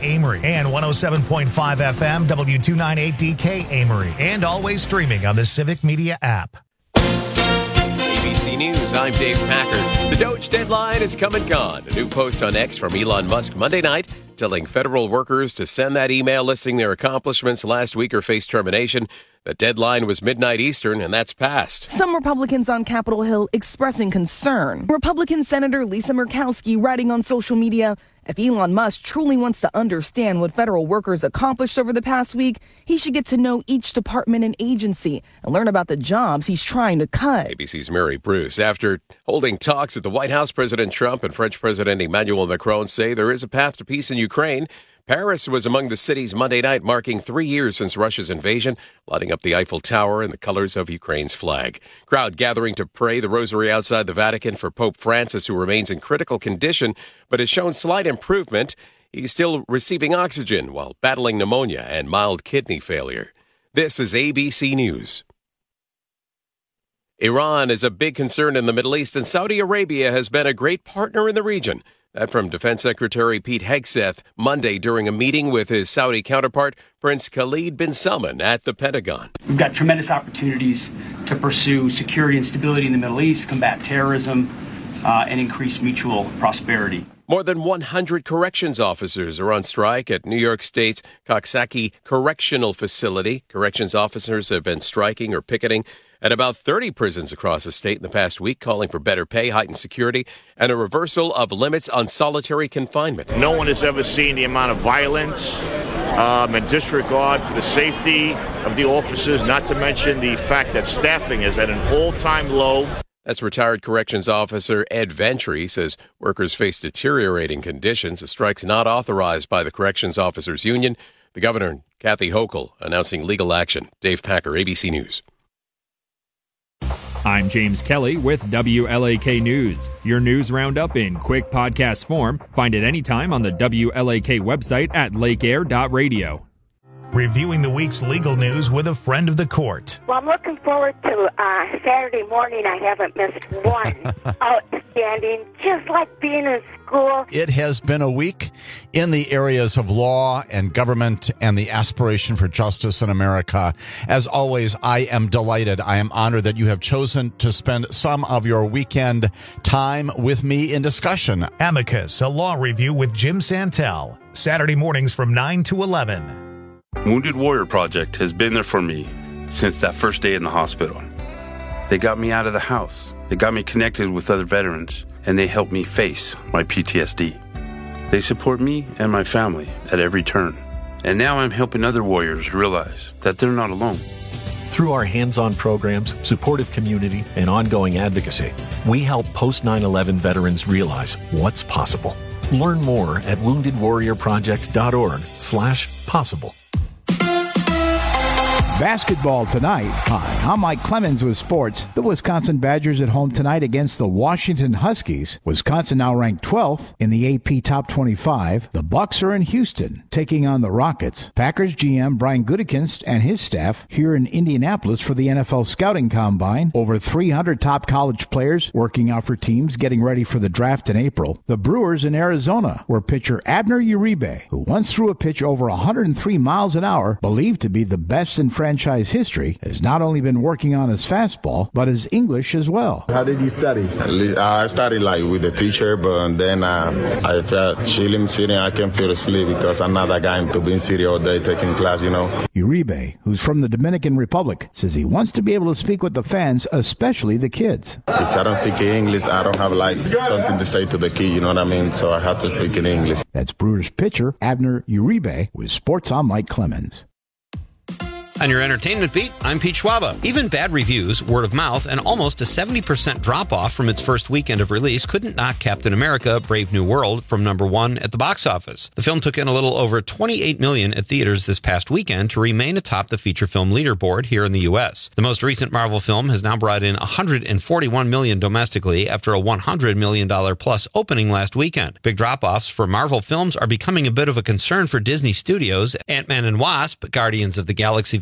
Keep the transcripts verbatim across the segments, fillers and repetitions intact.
Amory and one oh seven point five F M W two ninety-eight D K Amory, and always streaming on the Civic Media app. A B C News, I'm Dave Packard. The Doge deadline is come and gone. A new post on X from Elon Musk Monday night telling federal workers to send that email listing their accomplishments last week or face termination. The deadline was midnight Eastern, and that's passed. Some Republicans on Capitol Hill expressing concern. Republican Senator Lisa Murkowski writing on social media, if Elon Musk truly wants to understand what federal workers accomplished over the past week, he should get to know each department and agency and learn about the jobs he's trying to cut. A B C's Mary Bruce. After holding talks at the White House, President Trump and French President Emmanuel Macron say there is a path to peace in Ukraine. Paris was among the cities Monday night, marking three years since Russia's invasion, lighting up the Eiffel Tower in the colors of Ukraine's flag. Crowd gathering to pray the rosary outside the Vatican for Pope Francis, who remains in critical condition but has shown slight improvement. He's still receiving oxygen while battling pneumonia and mild kidney failure. This is A B C News. Iran is a big concern in the Middle East, and Saudi Arabia has been a great partner in the region. That from Defense Secretary Pete Hegseth Monday during a meeting with his Saudi counterpart, Prince Khalid bin Salman, at the Pentagon. We've got tremendous opportunities to pursue security and stability in the Middle East, combat terrorism, uh, and increase mutual prosperity. More than one hundred corrections officers are on strike at New York State's Coxsackie Correctional Facility. Corrections officers have been striking or picketing at about thirty prisons across the state in the past week, calling for better pay, heightened security, and a reversal of limits on solitary confinement. No one has ever seen the amount of violence um, and disregard for the safety of the officers, not to mention the fact that staffing is at an all-time low. That's retired corrections officer Ed Ventry. Says workers face deteriorating conditions. The strike's not authorized by the Corrections Officers Union. The governor, Kathy Hochul, announcing legal action. Dave Packer, A B C News. I'm James Kelly with W L A K News. Your news roundup in quick podcast form. Find it anytime on the W L A K website at lake air dot radio. Reviewing the week's legal news with a friend of the court. Well, I'm looking forward to uh, Saturday morning. I haven't missed one. Outstanding, just like being in school. It has been a week in the areas of law and government and the aspiration for justice in America. As always, I am delighted. I am honored that you have chosen to spend some of your weekend time with me in discussion. Amicus, a law review with Jim Santel. Saturday mornings from nine to eleven. Wounded Warrior Project has been there for me since that first day in the hospital. They got me out of the house. They got me connected with other veterans, and they helped me face my P T S D. They support me and my family at every turn. And now I'm helping other warriors realize that they're not alone. Through our hands-on programs, supportive community, and ongoing advocacy, we help post nine eleven veterans realize what's possible. Learn more at wounded warrior project dot org slash possible. Basketball tonight. Hi, I'm Mike Clemens with sports. The Wisconsin Badgers at home tonight against the Washington Huskies. Wisconsin now ranked twelfth in the A P Top twenty-five. The Bucks are in Houston taking on the Rockets. Packers G M Brian Gutekunst and his staff here in Indianapolis for the N F L Scouting Combine. Over three hundred top college players working out for teams getting ready for the draft in April. The Brewers in Arizona, where pitcher Abner Uribe, who once threw a pitch over one hundred three miles an hour, believed to be the best in franchise history, has not only been working on his fastball, but his English as well. How did you study? I studied like with the teacher, but then uh, I felt chilling, sitting, I can't feel asleep because I'm not that guy to be in city all day taking class, you know. Uribe, who's from the Dominican Republic, says he wants to be able to speak with the fans, especially the kids. If I don't speak English, I don't have like something to say to the kid, you know what I mean? So I have to speak in English. That's Brewers pitcher Abner Uribe with Sports on Mike Clemens. On your entertainment beat, I'm Pete Schwaba. Even bad reviews, word of mouth, and almost a seventy percent drop-off from its first weekend of release couldn't knock Captain America: Brave New World from number one at the box office. The film took in a little over twenty-eight million dollars at theaters this past weekend to remain atop the feature film leaderboard here in the U S. The most recent Marvel film has now brought in one hundred forty-one million dollars domestically after a one hundred million dollars plus opening last weekend. Big drop-offs for Marvel films are becoming a bit of a concern for Disney Studios. Ant-Man and Wasp, Guardians of the Galaxy Vol.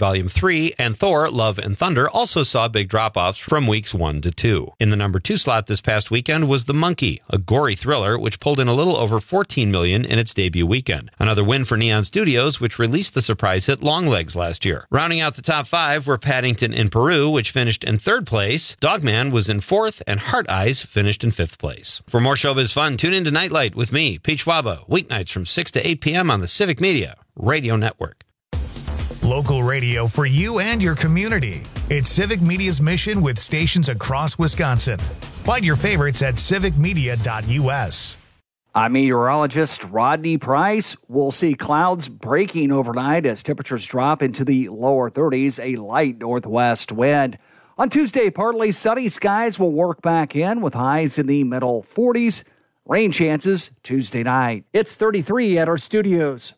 Volume three, and Thor, Love and Thunder also saw big drop-offs from weeks one to two. In the number two slot this past weekend was The Monkey, a gory thriller which pulled in a little over fourteen million dollars in its debut weekend. Another win for Neon Studios, which released the surprise hit Longlegs last year. Rounding out the top five were Paddington in Peru, which finished in third place. Dogman was in fourth, and Heart Eyes finished in fifth place. For more showbiz fun, tune in to Nightlight with me, Pete Schwaba, weeknights from six to eight p.m. on the Civic Media Radio Network. Local radio for you and your community. It's Civic Media's mission with stations across Wisconsin. Find your favorites at civic media dot u s. I'm meteorologist Rodney Price. We'll see clouds breaking overnight as temperatures drop into the lower thirties, a light northwest wind. On Tuesday, partly sunny skies will work back in with highs in the middle forties. Rain chances Tuesday night. It's thirty-three at our studios.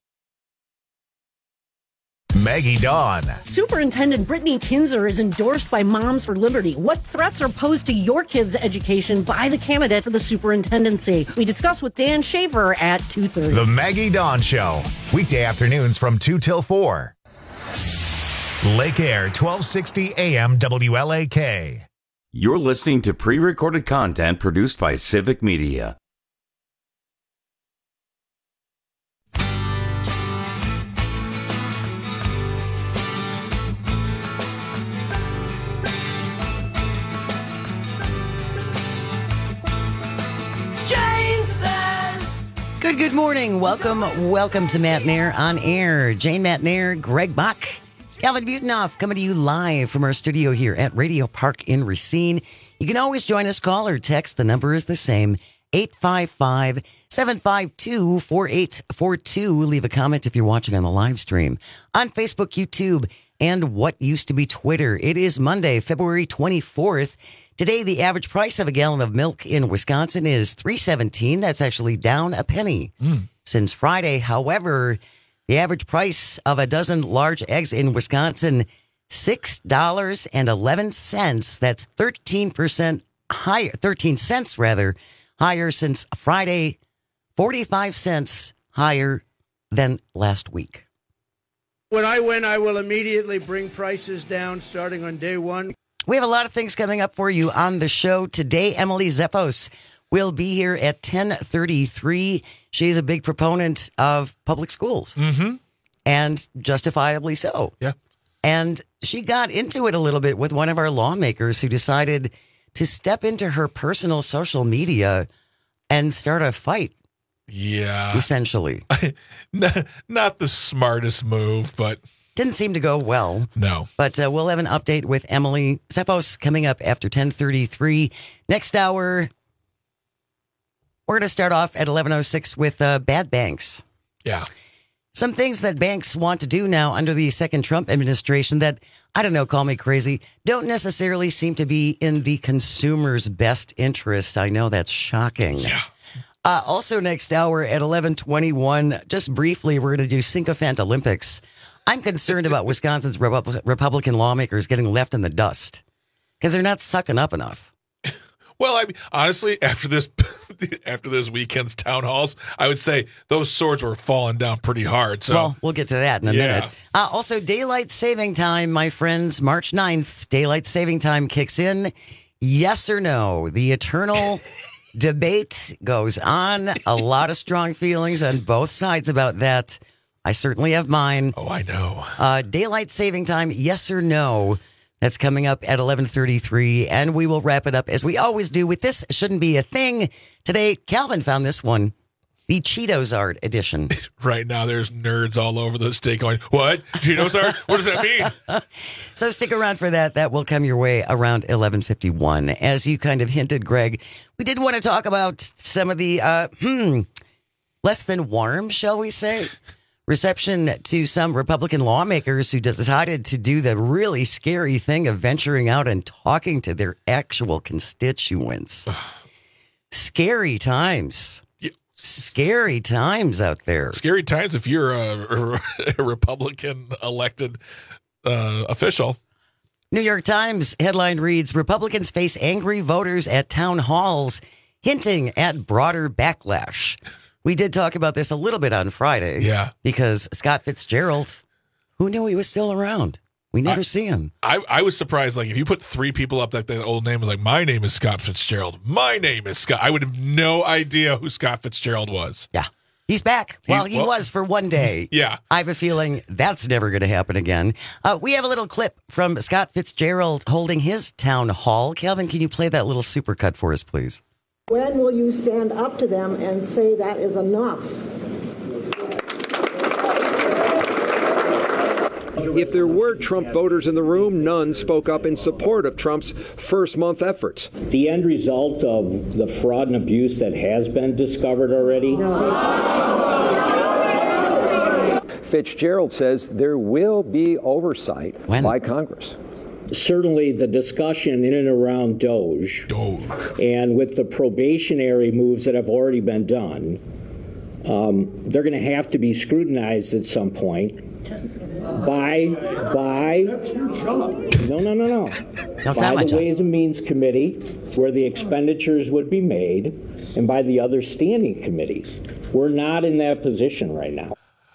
Maggie Dawn. Superintendent Brittany Kinzer is endorsed by Moms for Liberty. What threats are posed to your kids' education by the candidate for the superintendency? We discuss with Dan Schaefer at two thirty. The Maggie Dawn Show. Weekday afternoons from two till four. Lake Air, twelve sixty A M W L A K. You're listening to pre-recorded content produced by Civic Media. Good, good morning. Welcome, welcome to Matt Nair on Air. Jane Matt Nair, Greg Buck, Calvin Butenhoff coming to you live from our studio here at Radio Park in Racine. You can always join us, call or text. The number is the same, eight five five, seven five two, four eight four two. Leave a comment if you're watching on the live stream on Facebook, YouTube, and what used to be Twitter. It is Monday, February twenty-fourth. Today, the average price of a gallon of milk in Wisconsin is three seventeen. That's actually down a penny mm. since Friday. However, the average price of a dozen large eggs in Wisconsin, six dollars and eleven cents. That's thirteen percent higher, thirteen cents rather, higher since Friday, forty-five cents higher than last week. When I win, I will immediately bring prices down starting on day one. We have a lot of things coming up for you on the show today. Emily Zeffos will be here at ten thirty-three. She's a big proponent of public schools, mm-hmm. and justifiably so. Yeah. And she got into it a little bit with one of our lawmakers who decided to step into her personal social media and start a fight. Yeah. Essentially. not, not the smartest move, but... Didn't seem to go well. No. But uh, we'll have an update with Emily Zeffos coming up after ten thirty-three. Next hour, we're going to start off at eleven oh six with uh, bad banks. Yeah. Some things that banks want to do now under the second Trump administration that, I don't know, call me crazy, don't necessarily seem to be in the consumer's best interest. I know that's shocking. Yeah. Uh, also next hour at eleven twenty-one, just briefly, we're going to do Sycophant Olympics. I'm concerned about Wisconsin's Repu- Republican lawmakers getting left in the dust because they're not sucking up enough. Well, I mean, honestly, after this after this weekend's town halls, I would say those swords were falling down pretty hard. So. Well, we'll get to that in a yeah. minute. Uh, also, daylight saving time, my friends, March ninth, daylight saving time kicks in. Yes or no? The eternal debate goes on. A lot of strong feelings on both sides about that. I certainly have mine. Oh, I know. Uh, daylight saving time, yes or no? That's coming up at eleven thirty-three, and we will wrap it up as we always do with This Shouldn't Be a Thing. Today, Calvin found this one, the Cheetos Art edition. Right now, there's nerds all over the state going, what? Cheetos Art? What does that mean? So stick around for that. That will come your way around eleven fifty-one. As you kind of hinted, Greg, we did want to talk about some of the, uh, hmm, less than warm, shall we say, reception to some Republican lawmakers who decided to do the really scary thing of venturing out and talking to their actual constituents. Scary times. Yeah. Scary times out there. Scary times if you're a, a Republican elected uh, official. New York Times headline reads, Republicans face angry voters at town halls, hinting at broader backlash. We did talk about this a little bit on Friday. Yeah. Because Scott Fitzgerald, who knew he was still around? We never I, see him. I, I was surprised. Like, if you put three people up, like the old name was like, my name is Scott Fitzgerald. My name is Scott. I would have no idea who Scott Fitzgerald was. Yeah. He's back. Well, he well, was for one day. Yeah. I have a feeling that's never going to happen again. Uh, we have a little clip from Scott Fitzgerald holding his town hall. Calvin, can you play that little supercut for us, please? When will you stand up to them and say that is enough? If there were Trump voters in the room, none spoke up in support of Trump's first-month efforts. The end result of the fraud and abuse that has been discovered already? Fitzgerald says there will be oversight when? by Congress. Certainly the discussion in and around Doge, Doge. and with the probationary moves that have already been done, um, they're going to have to be scrutinized at some point. By, by, no, no, no, no. By the Ways and Means Committee, where the expenditures would be made, and by the other standing committees. We're not in that position right now.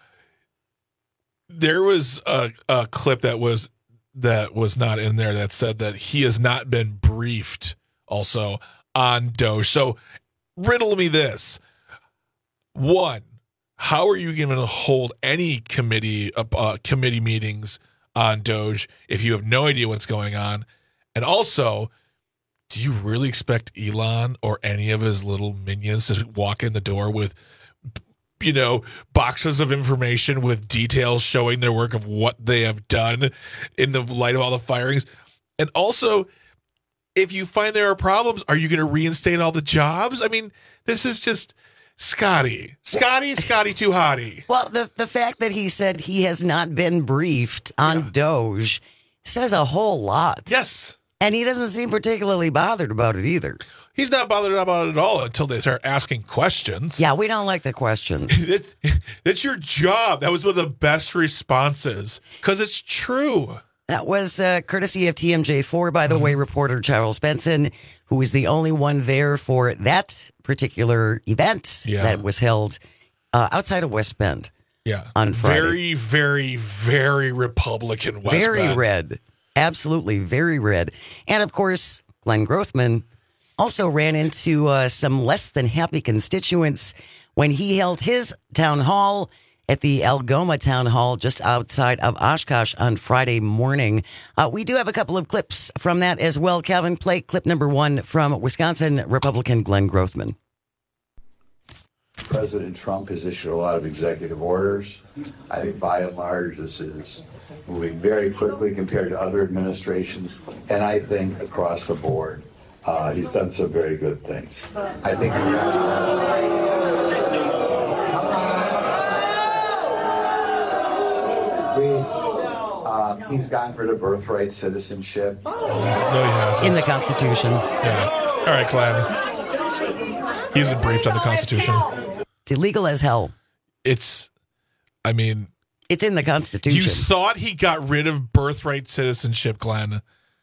There was a, a clip that was that was not in there that said that he has not been briefed also on Doge. So riddle me this. One, how are you going to hold any committee uh, committee meetings on Doge if you have no idea what's going on? And also, do you really expect Elon or any of his little minions to walk in the door with, you know, boxes of information with details showing their work of what they have done in the light of all the firings? And also, if you find there are problems, are you going to reinstate all the jobs? I mean, this is just... Scotty, Scotty, Scotty too hotty. Well, the the fact that he said he has not been briefed on yeah. Doge says a whole lot. Yes. And he doesn't seem particularly bothered about it either. He's not bothered about it at all until they start asking questions. Yeah, we don't like the questions. it, it's your job. That was one of the best responses because it's true. That was uh, courtesy of T M J four, by the way, reporter Charles Benson, who was the only one there for that particular event yeah. that was held uh, outside of West Bend. Yeah. On Friday. Very, very, very Republican West very Bend. Very red. Absolutely very red. And of course, Glenn Grothman also ran into uh, some less than happy constituents when he held his town hall at the Algoma Town Hall just outside of Oshkosh on Friday morning. Uh, we do have a couple of clips from that as well. Calvin, play clip number one from Wisconsin Republican Glenn Grothman. President Trump has issued a lot of executive orders. I think by and large this is moving very quickly compared to other administrations, and I think across the board uh, he's done some very good things. I think We, uh, he's gotten rid of birthright citizenship. No, he hasn't. In the Constitution. Yeah. All right, Glenn. He isn't briefed on the Constitution. It's illegal as hell. It's, I mean... It's in the Constitution. You thought he got rid of birthright citizenship, Glenn.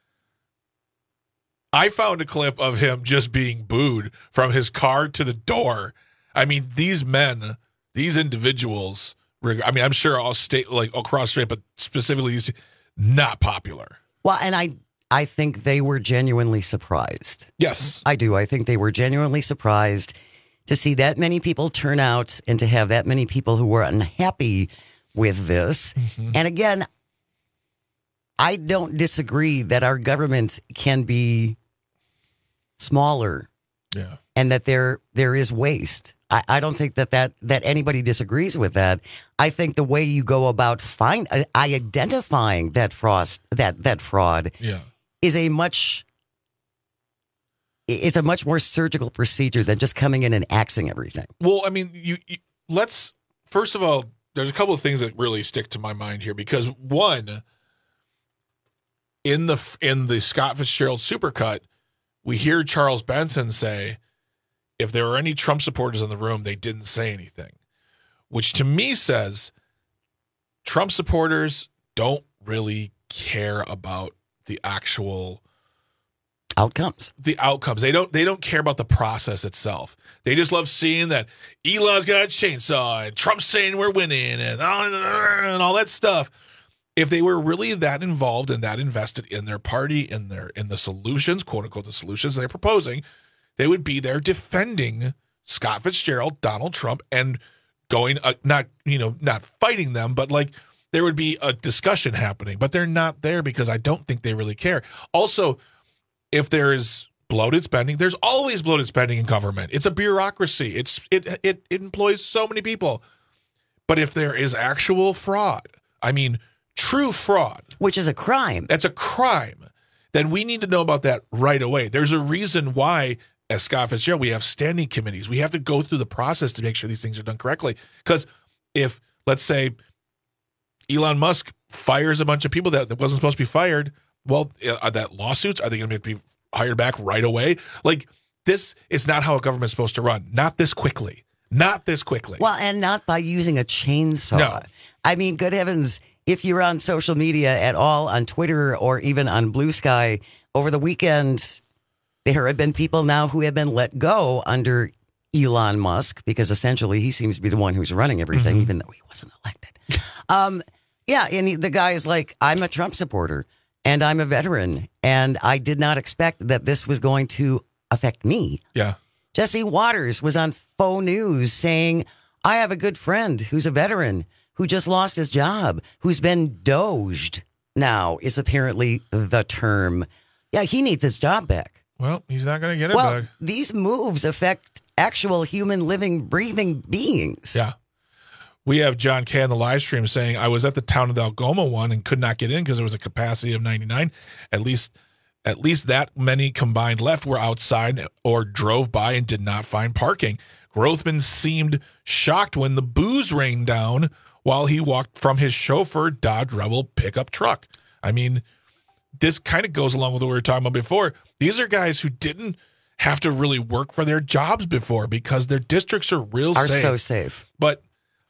I found a clip of him just being booed from his car to the door. I mean, these men, these individuals... I mean, I'm sure all state, like across state, but specifically, these not popular. Well, and I, I think they were genuinely surprised. Yes, I do. I think they were genuinely surprised to see that many people turn out and to have that many people who were unhappy with this. Mm-hmm. And again, I don't disagree that our government can be smaller. Yeah, and that there there is waste. I, I don't think that, that that anybody disagrees with that. I think the way you go about find uh, identifying that frost that that fraud yeah. is a much it's a much more surgical procedure than just coming in and axing everything. Well, I mean, you, you let's first of all, there's a couple of things that really stick to my mind here because one, in the in the Scott Fitzgerald supercut, we hear Charles Benson say, if there were any Trump supporters in the room, they didn't say anything, which to me says Trump supporters don't really care about the actual outcomes. The outcomes. They don't they don't care about the process itself. They just love seeing that Elon's got a chainsaw and Trump's saying we're winning and all, and all that stuff. if they were really that involved and that invested in their party, in their in the solutions, quote unquote, the solutions they're proposing, they would be there defending Scott Fitzgerald, Donald Trump, and going uh, not you know not fighting them, but like there would be a discussion happening. But they're not there because I don't think they really care. Also, if there is bloated spending, there's always bloated spending in government. It's a bureaucracy. It's it it, it employs so many people. But if there is actual fraud, I mean. True fraud, which is a crime. That's a crime. Then we need to know about that right away. There's a reason why, as Scott Fitzgerald, we have standing committees. We have to go through the process to make sure these things are done correctly. Because if, let's say, Elon Musk fires a bunch of people that, that wasn't supposed to be fired, well, are that lawsuits? Are they going to be hired back right away? Like, this is not how a government's supposed to run. Not this quickly. Not this quickly. Well, and not by using a chainsaw. No. I mean, good heavens. If you're on social media at all, on Twitter or even on Blue Sky, over the weekend, there have been people now who have been let go under Elon Musk because essentially he seems to be the one who's running everything, mm-hmm. even though he wasn't elected. um, yeah, and he, the guy is like, I'm a Trump supporter and I'm a veteran, and I did not expect that this was going to affect me. Yeah. Jesse Waters was on Faux News saying, I have a good friend who's a veteran who just lost his job, who's been doged now is apparently the term. Yeah, he needs his job back. Well, he's not going to get it well, back. These moves affect actual human living, breathing beings. Yeah. We have John K on the live stream saying, I was at the Town of Algoma one and could not get in because there was a capacity of ninety-nine. At least at least that many combined left were outside or drove by and did not find parking. Grothman seemed shocked when the booze rained down while he walked from his chauffeur Dodge Rebel pickup truck. I mean, this kind of goes along with what we were talking about before. These are guys who didn't have to really work for their jobs before because their districts are real are safe. so safe. But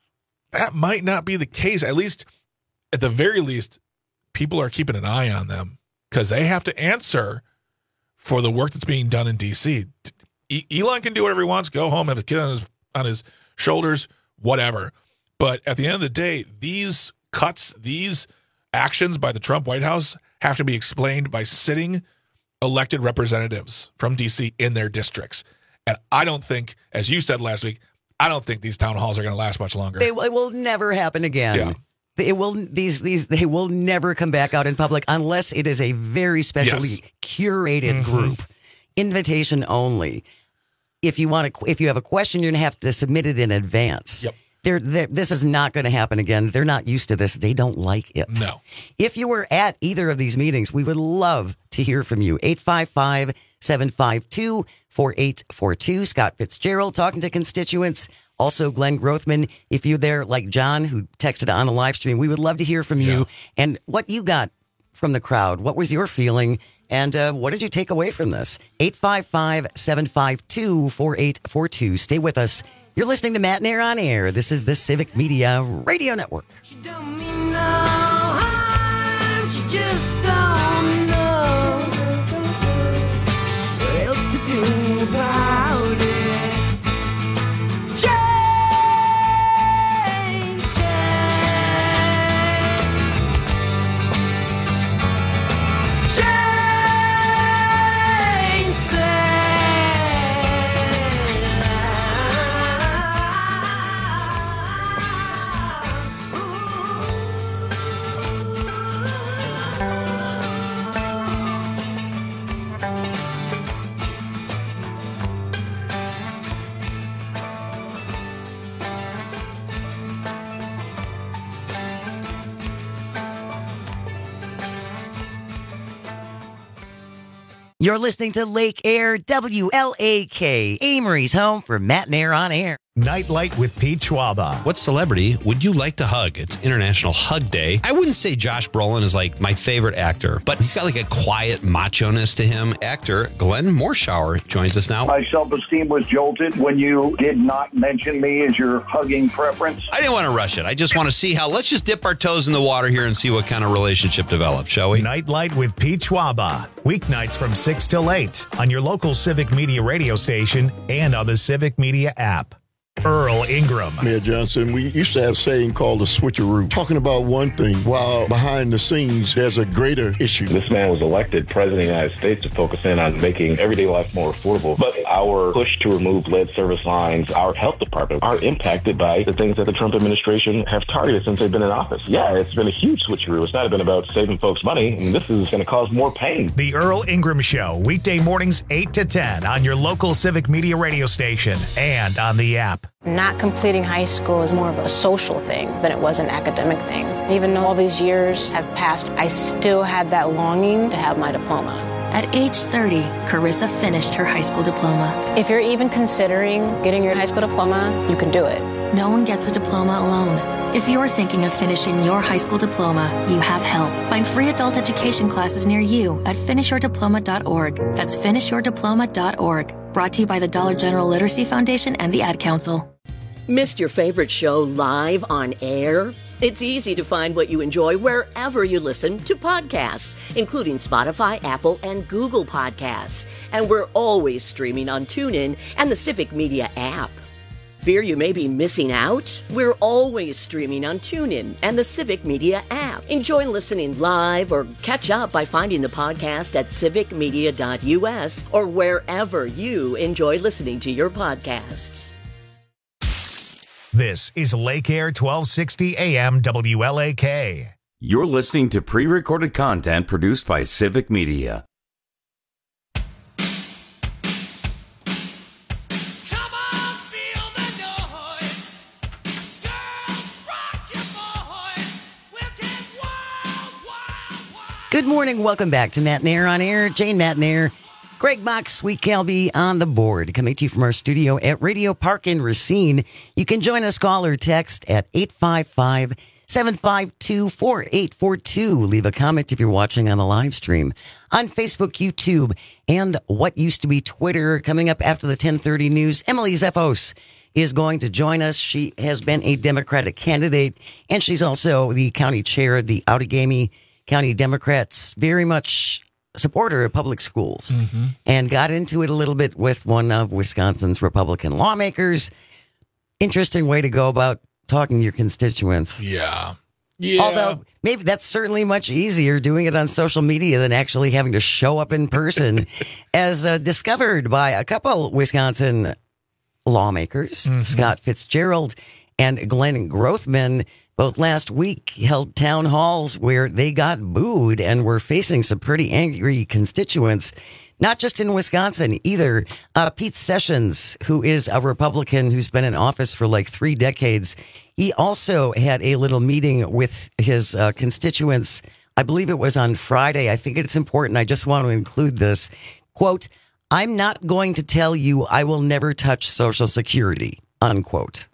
that might not be the case. At least, at the very least, people are keeping an eye on them because they have to answer for the work that's being done in D C. E- Elon can do whatever he wants, go home, have a kid on his on his shoulders, whatever. But at the end of the day, these cuts, these actions by the Trump White House have to be explained by sitting elected representatives from D C in their districts. And I don't think, as you said last week, I don't think these town halls are going to last much longer. They, it will never happen again. Yeah. It will these these they will never come back out in public unless it is a very specially Yes. curated Mhm. group, invitation only. If you want to, if you have a question, you're going to have to submit it in advance. Yep. They're, they're, this is not going to happen again. They're not used to this. They don't like it. No. If you were at either of these meetings, we would love to hear from you. eight five five, seven five two, four eight four two. Scott Fitzgerald talking to constituents. Also, Glenn Grothman, if you're there like John, who texted on the live stream, we would love to hear from you Yeah. and what you got from the crowd. What was your feeling? And uh, what did you take away from this? eight five five, seven five two, four eight four two. Stay with us. You're listening to Matt and Air on Air. This is the Civic Media Radio Network. She just don't know what else to do about it. Jane said, Jane You're listening to Lake Air, W L A K, Amory's home for Matt and Air on Air. Nightlight with Pete Schwaba. What celebrity would you like to hug? It's International Hug Day. I wouldn't say Josh Brolin is like my favorite actor, but he's got like a quiet macho-ness to him. Actor Glenn Morshower joins us now. My self-esteem was jolted when you did not mention me as your hugging preference. I didn't want to rush it. I just want to see how, let's just dip our toes in the water here and see what kind of relationship develops, shall we? Nightlight with Pete Schwaba. Weeknights from six till eight on your local Civic Media radio station and on the Civic Media app. Earl Ingram. Mayor Johnson, we used to have a saying called the switcheroo, talking about one thing while behind the scenes there's a greater issue. This man was elected president of the United States to focus in on making everyday life more affordable. But our push to remove lead service lines, our health department, are impacted by the things that the Trump administration have targeted since they've been in office. Yeah, it's been a huge switcheroo. It's not been about saving folks money, and this is going to cause more pain. The Earl Ingram Show, weekday mornings eight to ten on your local Civic Media radio station and on the app. Not completing high school is more of a social thing than it was an academic thing. Even though all these years have passed, I still had that longing to have my diploma. At age thirty, Carissa finished her high school diploma. If you're even considering getting your high school diploma, you can do it. No one gets a diploma alone. If you're thinking of finishing your high school diploma, you have help. Find free adult education classes near you at finish your diploma dot org. That's finish your diploma dot org. Brought to you by the Dollar General Literacy Foundation and the Ad Council. Missed your favorite show live on air? It's easy to find what you enjoy wherever you listen to podcasts, including Spotify, Apple, and Google Podcasts. And we're always streaming on TuneIn and the Civic Media app. Fear you may be missing out? We're always streaming on TuneIn and the Civic Media app. Enjoy listening live or catch up by finding the podcast at civic media dot u s or wherever you enjoy listening to your podcasts. This is Lake Air twelve sixty A M W L A K. You're listening to pre-recorded content produced by Civic Media. Good morning. Welcome back to Matt Nair on Air. Jane Matt Nair, Greg Bach, Sweet Calby on the board. Coming to you from our studio at Radio Park in Racine. You can join us, call or text at eight five five, seven five two, four eight four two. Leave a comment if you're watching on the live stream on Facebook, YouTube, and what used to be Twitter. Coming up after the ten thirty news, Emily Zeffos is going to join us. She has been a Democratic candidate, and she's also the county chair of the Outagamie County Democrats, very much a supporter of public schools, mm-hmm. and got into it a little bit with one of Wisconsin's Republican lawmakers. Interesting way to go about talking to your constituents. Yeah. Yeah. Although maybe that's certainly much easier doing it on social media than actually having to show up in person, as uh, discovered by a couple Wisconsin lawmakers, mm-hmm. Scott Fitzgerald and Glenn Grothman. Both last week held town halls where they got booed and were facing some pretty angry constituents, not just in Wisconsin either. Uh, Pete Sessions, who is a Republican who's been in office for like three decades, he also had a little meeting with his uh, constituents. I believe it was on Friday. I think it's important. I just want to include this. Quote, "I'm not going to tell you I will never touch Social Security," unquote.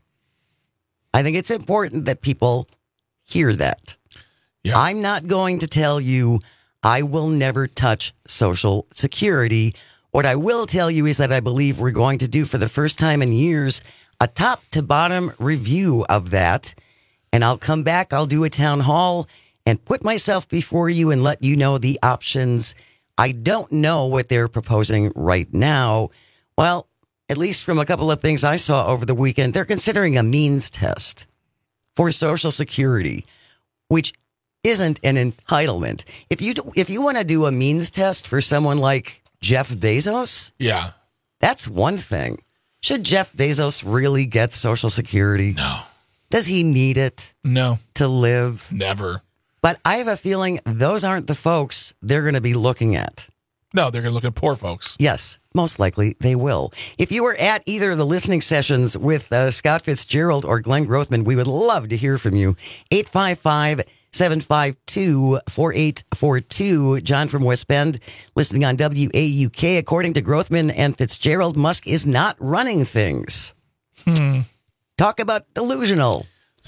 I think it's important that people hear that. Yeah. I'm not going to tell you I will never touch Social Security. What I will tell you is that I believe we're going to do, for the first time in years, a top to bottom review of that. And I'll come back, I'll do a town hall and put myself before you and let you know the options. I don't know what they're proposing right now. Well, at least from a couple of things I saw over the weekend, they're considering a means test for Social Security, which isn't an entitlement. If you if you want to do a means test for someone like Jeff Bezos, yeah, that's one thing. Should Jeff Bezos really get Social Security? No. Does he need it? No. To live? Never. But I have a feeling those aren't the folks they're going to be looking at. No, they're going to look at poor folks. Yes, most likely they will. If you were at either of the listening sessions with uh, Scott Fitzgerald or Glenn Grothman, we would love to hear from you. eight five five, seven five two, four eight four two. John from West Bend, listening on W A U K. According to Grothman and Fitzgerald, Musk is not running things. Hmm. Talk about delusional.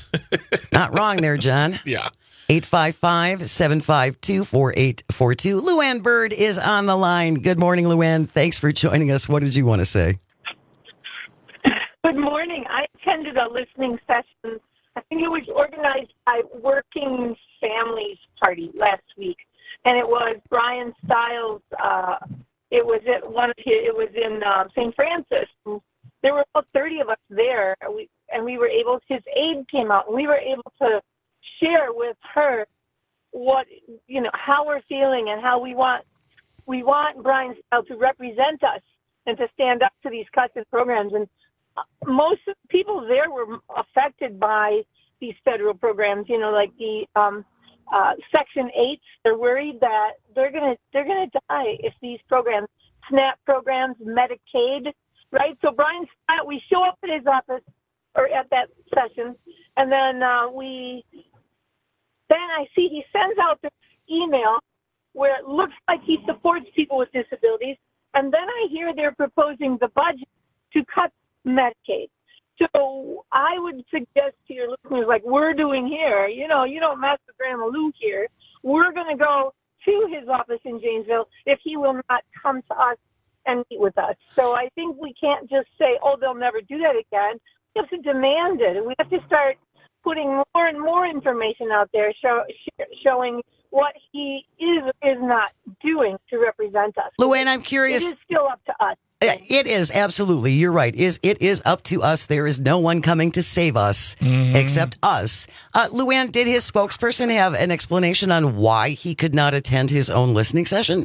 Not wrong there, John. Yeah. eight five five, seven five two, four eight four two. Luann Bird is on the line. Good morning, Luann. Thanks for joining us. What did you want to say? Good morning. I attended a listening session. I think it was organized by Working Families Party last week, and it was Brian Stiles. Uh, it was at one of his, it was in uh, Saint Francis. there were about thirty of us there, and we, and we were able, his aide came out, and we were able to share with her what, you know, how we're feeling and how we want, we want Brian Style to represent us and to stand up to these cuts in programs. And most of the people there were affected by these federal programs, you know, like the um, uh, Section eight. They're worried that they're gonna they're gonna die if these programs, SNAP programs, Medicaid, right? So Brian Scott, we show up at his office or at that session, and then uh, we then I see he sends out this email where it looks like he supports people with disabilities, and then I hear they're proposing the budget to cut Medicaid. So I would suggest to your listeners, like we're doing here, you know, you don't mess with Grandma Lou here. We're going to go to his office in Janesville if he will not come to us and meet with us. So I think we can't just say, oh, they'll never do that again. We have to demand it. And we have to start putting more and more information out there show, showing what he is or is not doing to represent us. Luann, I'm curious. It is still up to us. It is, absolutely. You're right. Is It is up to us. There is no one coming to save us mm-hmm. except us. Uh, Luann, did his spokesperson have an explanation on why he could not attend his own listening session?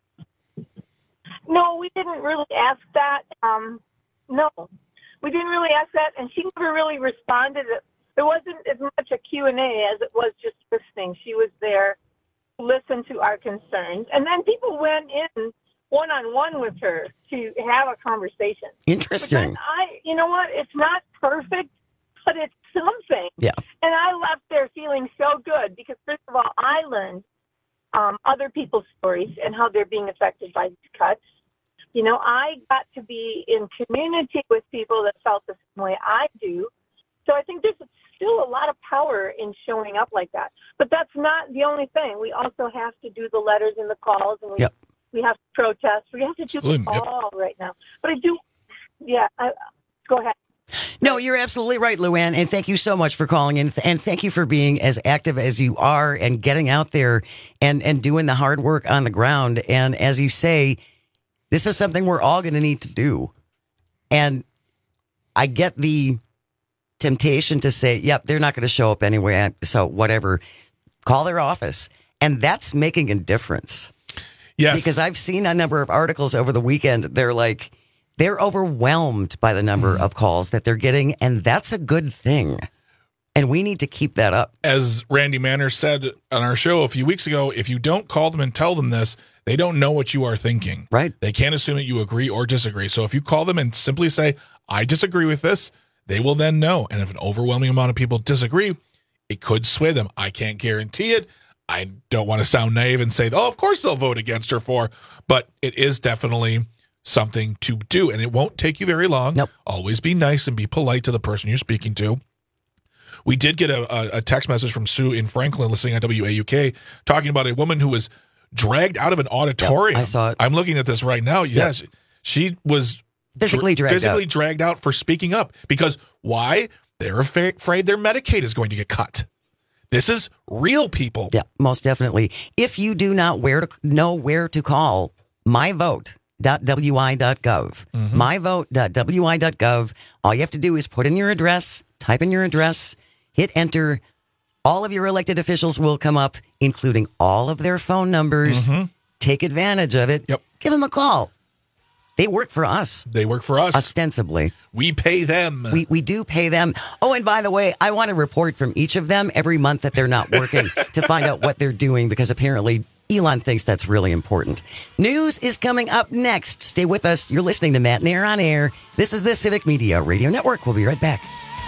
No, we didn't really ask that. Um, no, we didn't really ask that, and she never really responded. There wasn't as much a Q and A as it was just listening. She was there to listen to our concerns, and then people went in one-on-one with her to have a conversation. Interesting. I, you know what? It's not perfect, but it's something. Yeah. And I left there feeling so good because, first of all, I learned um, other people's stories and how they're being affected by these cuts. You know, I got to be in community with people that felt the same way I do. So I think there's still a lot of power in showing up like that. But that's not the only thing. We also have to do the letters and the calls, and we yep. We have to protest. We have to do it all right now. But I do, yeah, I, go ahead. No, you're absolutely right, Luann, and thank you so much for calling in, and thank you for being as active as you are and getting out there and, and doing the hard work on the ground. And as you say, this is something we're all going to need to do. And I get the temptation to say, yep, they're not going to show up anyway, so whatever. Call their office. And that's making a difference. Yes. Because I've seen a number of articles over the weekend. They're like, they're overwhelmed by the number mm. of calls that they're getting, and that's a good thing. And we need to keep that up. As Randy Manners said on our show a few weeks ago, if you don't call them and tell them this, they don't know what you are thinking. Right. They can't assume that you agree or disagree. So if you call them and simply say, I disagree with this, they will then know. And if an overwhelming amount of people disagree, it could sway them. I can't guarantee it. I don't want to sound naive and say, oh, of course they'll vote against her for, but it is definitely something to do, and it won't take you very long. Nope. Always be nice and be polite to the person you're speaking to. We did get a, a text message from Sue in Franklin, listening on W A U K, talking about a woman who was dragged out of an auditorium. Yep, I saw it. I'm looking at this right now. Yes, yep. she was physically dragged physically out. dragged out for speaking up. Because why? They're afraid their Medicaid is going to get cut. This is real people. Yeah, most definitely. If you do not where to, know where to call, my vote dot w i dot gov. Mm-hmm. my vote dot w i dot gov. All you have to do is put in your address, type in your address, hit enter. All of your elected officials will come up, including all of their phone numbers. Mm-hmm. Take advantage of it. Yep. Give them a call. They work for us. They work for us. Ostensibly. We pay them. We we do pay them. Oh, and by the way, I want a report from each of them every month that they're not working to find out what they're doing, because apparently Elon thinks that's really important. News is coming up next. Stay with us. You're listening to Matt and Air on Air. This is the Civic Media Radio Network. We'll be right back.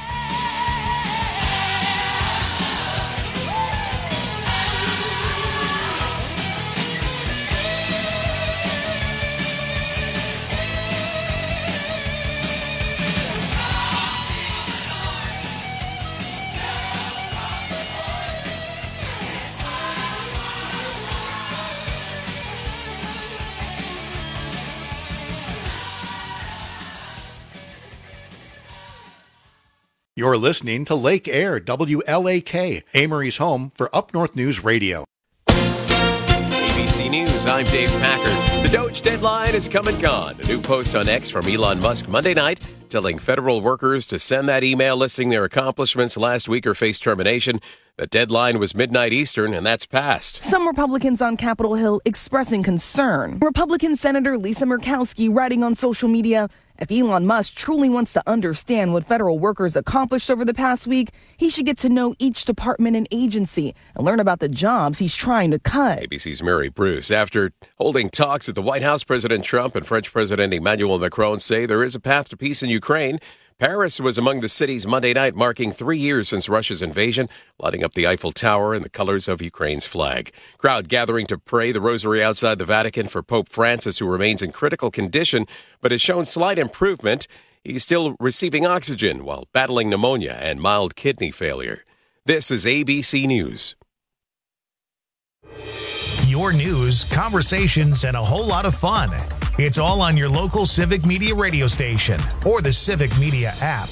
You're listening to Lake Air, W L A K, Amory's home for Up North News Radio. A B C News, I'm Dave Packard. The Doge deadline has come and gone. A new post on X from Elon Musk Monday night telling federal workers to send that email listing their accomplishments last week or face termination. The deadline was midnight Eastern, and that's passed. Some Republicans on Capitol Hill expressing concern. Republican Senator Lisa Murkowski writing on social media, if Elon Musk truly wants to understand what federal workers accomplished over the past week, he should get to know each department and agency and learn about the jobs he's trying to cut. A B C's Mary Bruce. After holding talks at the White House, President Trump and French President Emmanuel Macron say there is a path to peace in Ukraine. Paris was among the cities Monday night, marking three years since Russia's invasion, lighting up the Eiffel Tower in the colors of Ukraine's flag. Crowd gathering to pray the rosary outside the Vatican for Pope Francis, who remains in critical condition but has shown slight improvement. He's still receiving oxygen while battling pneumonia and mild kidney failure. This is A B C News. Your news, conversations, and a whole lot of fun. It's all on your local Civic Media radio station or the Civic Media app.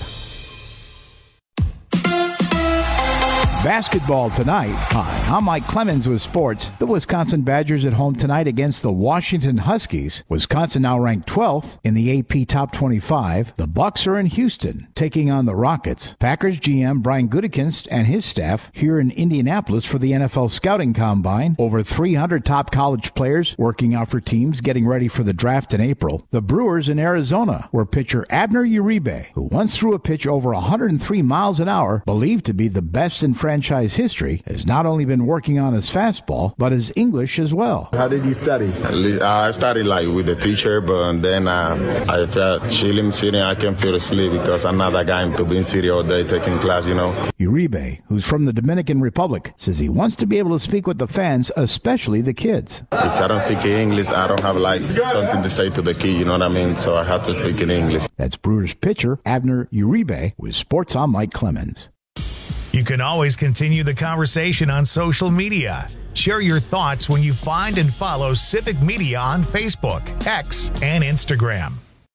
Basketball tonight. Hi, I'm Mike Clemens with sports. The Wisconsin Badgers at home tonight against the Washington Huskies. Wisconsin now ranked twelfth in the A P Top twenty-five. The Bucks are in Houston, taking on the Rockets. Packers G M Brian Gutekunst and his staff here in Indianapolis for the N F L Scouting Combine. Over three hundred top college players working out for teams getting ready for the draft in April. The Brewers in Arizona, where pitcher Abner Uribe, who once threw a pitch over one hundred three miles an hour, believed to be the best in franchise history, has not only been working on his fastball, but his English as well. How did you study? I studied like with the teacher, but then uh, I felt chilling, sitting, I can feel asleep because I'm not that guy to be in city all day taking class, you know. Uribe, who's from the Dominican Republic, says he wants to be able to speak with the fans, especially the kids. If I don't speak English, I don't have like something to say to the kid, you know what I mean? So I have to speak in English. That's Brewers pitcher Abner Uribe with Sports on Mike Clemens. You can always continue the conversation on social media. Share your thoughts when you find and follow Civic Media on Facebook, X, and Instagram.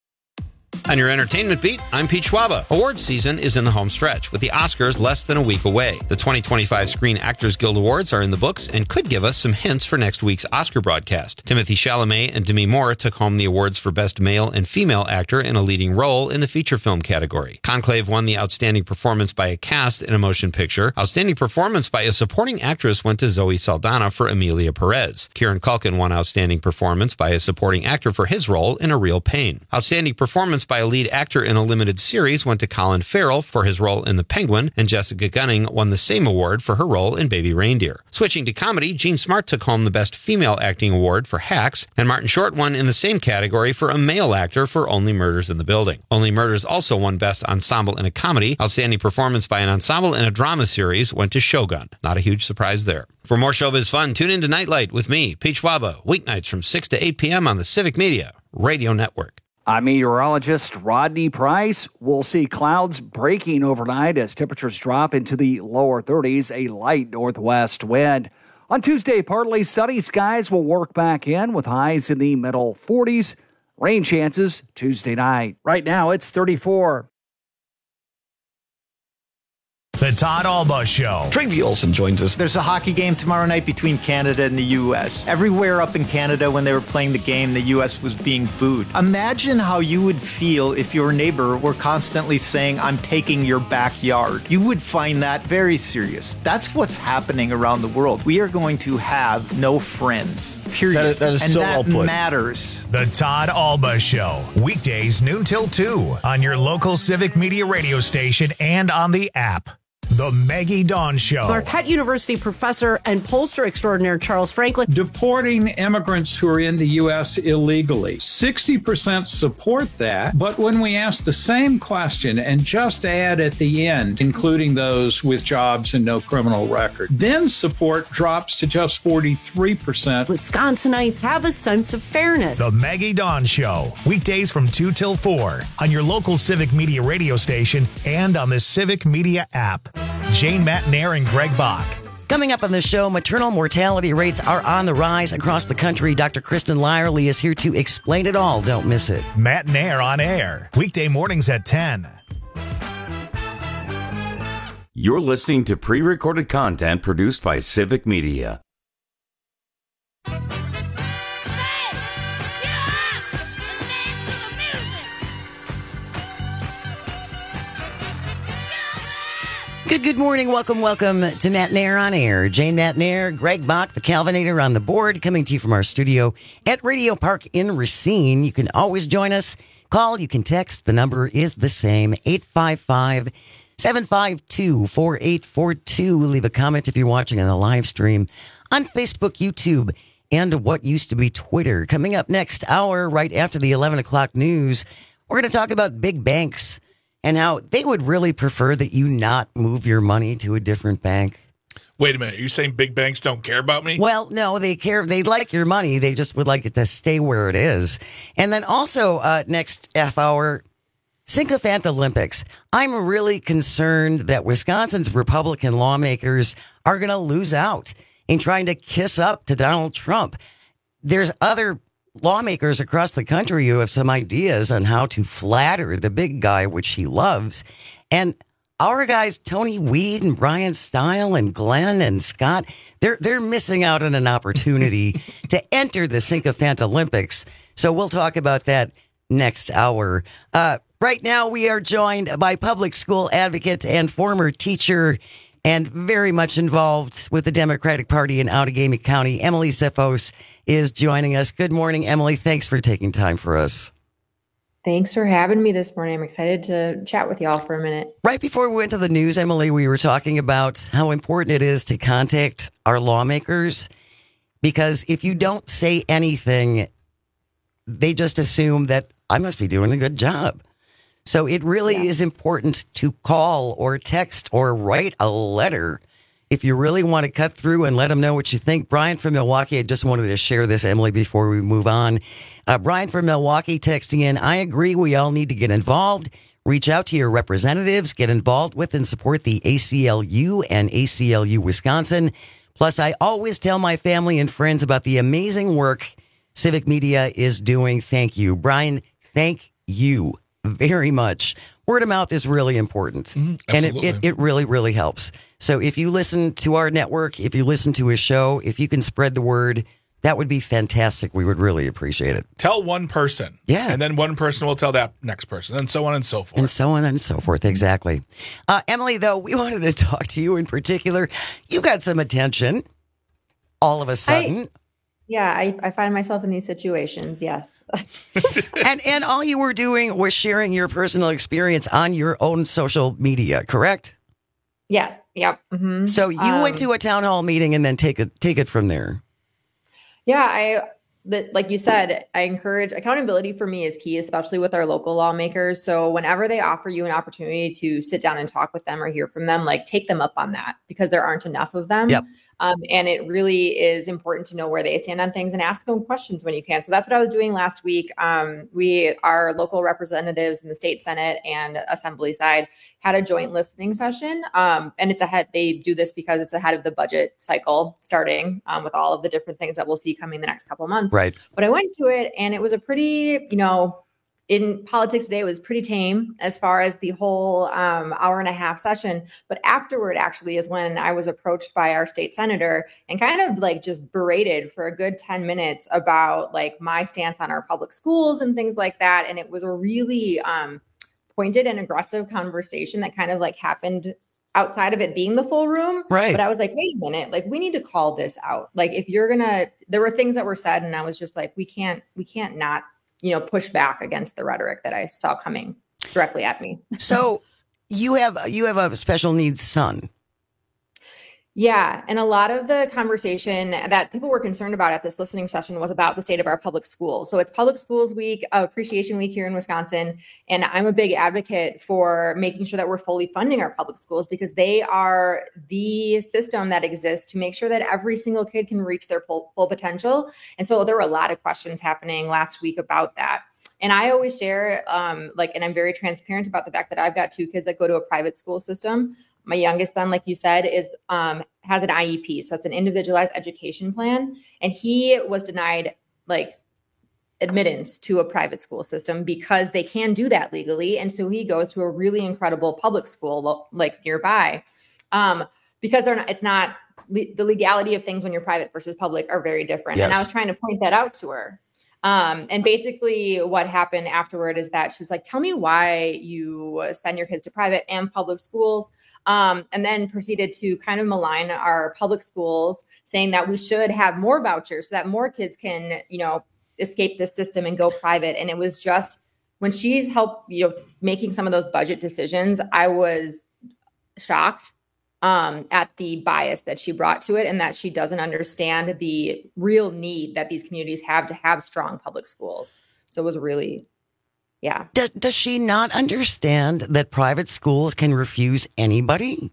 On your entertainment beat, I'm Pete Schwaba. Awards season is in the home stretch, with the Oscars less than a week away. The twenty twenty-five Screen Actors Guild Awards are in the books and could give us some hints for next week's Oscar broadcast. Timothée Chalamet and Demi Moore took home the awards for Best Male and Female Actor in a Leading Role in the Feature Film category. Conclave won the Outstanding Performance by a Cast in a Motion Picture. Outstanding Performance by a Supporting Actress went to Zoe Saldana for Emilia Perez. Kieran Culkin won Outstanding Performance by a Supporting Actor for his role in A Real Pain. Outstanding Performance by a Lead Actor in a Limited Series went to Colin Farrell for his role in The Penguin, and Jessica Gunning won the same award for her role in Baby Reindeer. Switching to comedy, Jean Smart took home the Best Female Acting Award for Hacks, and Martin Short won in the same category for a male actor for Only Murders in the Building. Only Murders also won Best Ensemble in a Comedy. Outstanding Performance by an Ensemble in a Drama Series went to Shogun. Not a huge surprise there. For more showbiz fun, tune in to Nightlight with me, Pete Schwaba, weeknights from six to eight p.m. on the Civic Media Radio Network. I'm meteorologist Rodney Price. We'll see clouds breaking overnight as temperatures drop into the lower thirties, a light northwest wind. On Tuesday, partly sunny skies will work back in with highs in the middle forties. Rain chances Tuesday night. Right now, it's thirty-four. The Todd Alba Show. Travi Olsen joins us. There's a hockey game tomorrow night between Canada and the U S. Everywhere up in Canada when they were playing the game, the U S was being booed. Imagine how you would feel if your neighbor were constantly saying, I'm taking your backyard. You would find that very serious. That's what's happening around the world. We are going to have no friends, period. That is, that is and so that well put. matters. The Todd Alba Show. Weekdays noon till two on your local Civic Media radio station and on the app. The Maggie Dawn Show. Marquette University professor and pollster extraordinaire Charles Franklin. Deporting immigrants who are in the U S illegally. sixty percent support that, but when we ask the same question and just add at the end, including those with jobs and no criminal record, then support drops to just forty-three percent. Wisconsinites have a sense of fairness. The Maggie Dawn Show. Weekdays from two till four on your local Civic Media radio station and on the Civic Media app. Jane Matnair and Greg Bach. Coming up on the show, maternal mortality rates are on the rise across the country. Doctor Kristen Lyerly is here to explain it all. Don't miss it. Matnair on air. Weekday mornings at ten. You're listening to pre-recorded content produced by Civic Media. Good, good morning. Welcome, welcome to Matt Nair on Air. Jane Matt Nair, Greg Bach, the Calvinator on the board, coming to you from our studio at Radio Park in Racine. You can always join us. Call, you can text. The number is the same, eight five five, seven five two, four eight four two. Leave a comment if you're watching on the live stream on Facebook, YouTube, and what used to be Twitter. Coming up next hour, right after the eleven o'clock news, we're going to talk about big banks and how they would really prefer that you not move your money to a different bank. Wait a minute. Are you saying big banks don't care about me? Well, no, they care. They like your money. They just would like it to stay where it is. And then also uh, next half hour, Sycophant Olympics. I'm really concerned that Wisconsin's Republican lawmakers are going to lose out in trying to kiss up to Donald Trump. There's other lawmakers across the country who have some ideas on how to flatter the big guy, which he loves. And our guys, Tony Weed and Brian Stile and Glenn and Scott, they're they're missing out on an opportunity to enter the Sycophant Olympics. So we'll talk about that next hour. Uh, right now, we are joined by public school advocate and former teacher and very much involved with the Democratic Party in Outagamie County, Emily Sefos is joining us. Good morning, Emily. Thanks for taking time for us. Thanks for having me this morning. I'm excited to chat with y'all for a minute. Right before we went to the news, Emily, we were talking about how important it is to contact our lawmakers, because if you don't say anything, they just assume that I must be doing a good job. So it really yeah. is important to call or text or write a letter if you really want to cut through and let them know what you think. Brian from Milwaukee, I just wanted to share this, Emily, before we move on. Uh, Brian from Milwaukee texting in, I agree we all need to get involved. Reach out to your representatives, get involved with and support the A C L U and A C L U Wisconsin. Plus, I always tell my family and friends about the amazing work Civic Media is doing. Thank you. Brian, thank you very much. Word of mouth is really important. Mm-hmm, and it, it, it really, really helps. So if you listen to our network, if you listen to a show, if you can spread the word, that would be fantastic. We would really appreciate it. Tell one person. Yeah. And then one person will tell that next person, and so on and so forth. And so on and so forth. Exactly. Uh, Emily, though, we wanted to talk to you in particular. You got some attention all of a sudden. I- Yeah, I, I find myself in these situations, yes. and and all you were doing was sharing your personal experience on your own social media, correct? Yes, yep. Mm-hmm. So you um, went to a town hall meeting and then take it take it from there. Yeah, I but like you said, I encourage accountability. For me is key, especially with our local lawmakers. So whenever they offer you an opportunity to sit down and talk with them or hear from them, like take them up on that, because there aren't enough of them. Yep. Um, and it really is important to know where they stand on things and ask them questions when you can. So that's what I was doing last week. Um, we, our local representatives in the state Senate and Assembly side, had a joint listening session. Um, and it's ahead. They do this because it's ahead of the budget cycle starting um, with all of the different things that we'll see coming the next couple of months. Right. But I went to it and it was a pretty, you know, in politics today, it was pretty tame as far as the whole um, hour and a half session. But afterward, actually, is when I was approached by our state senator and kind of like just berated for a good ten minutes about like my stance on our public schools and things like that. And it was a really um, pointed and aggressive conversation that kind of like happened outside of it being the full room. Right. But I was like, wait a minute, like we need to call this out. Like if you're gonna, there were things that were said and I was just like, we can't, we can't not, you know, push back against the rhetoric that I saw coming directly at me. So you have, you have a special needs son. Yeah. And a lot of the conversation that people were concerned about at this listening session was about the state of our public schools. So it's Public Schools Week, uh, Appreciation Week here in Wisconsin. And I'm a big advocate for making sure that we're fully funding our public schools because they are the system that exists to make sure that every single kid can reach their full, full potential. And so there were a lot of questions happening last week about that. And I always share, um, like, and I'm very transparent about the fact that I've got two kids that go to a private school system. My youngest son, like you said, is um, has an I E P. So it's an individualized education plan. And he was denied like admittance to a private school system because they can do that legally. And so he goes to a really incredible public school like nearby um, because they're not, it's not le- the legality of things when you're private versus public are very different. Yes. And I was trying to point that out to her. Um, and basically what happened afterward is that she was like, tell me why you send your kids to private and public schools. Um, and then proceeded to kind of malign our public schools, saying that we should have more vouchers so that more kids can, you know, escape the system and go private. And it was just when she's helped, you know, making some of those budget decisions, I was shocked um, at the bias that she brought to it and that she doesn't understand the real need that these communities have to have strong public schools. So it was really, yeah. Does, does she not understand that private schools can refuse anybody?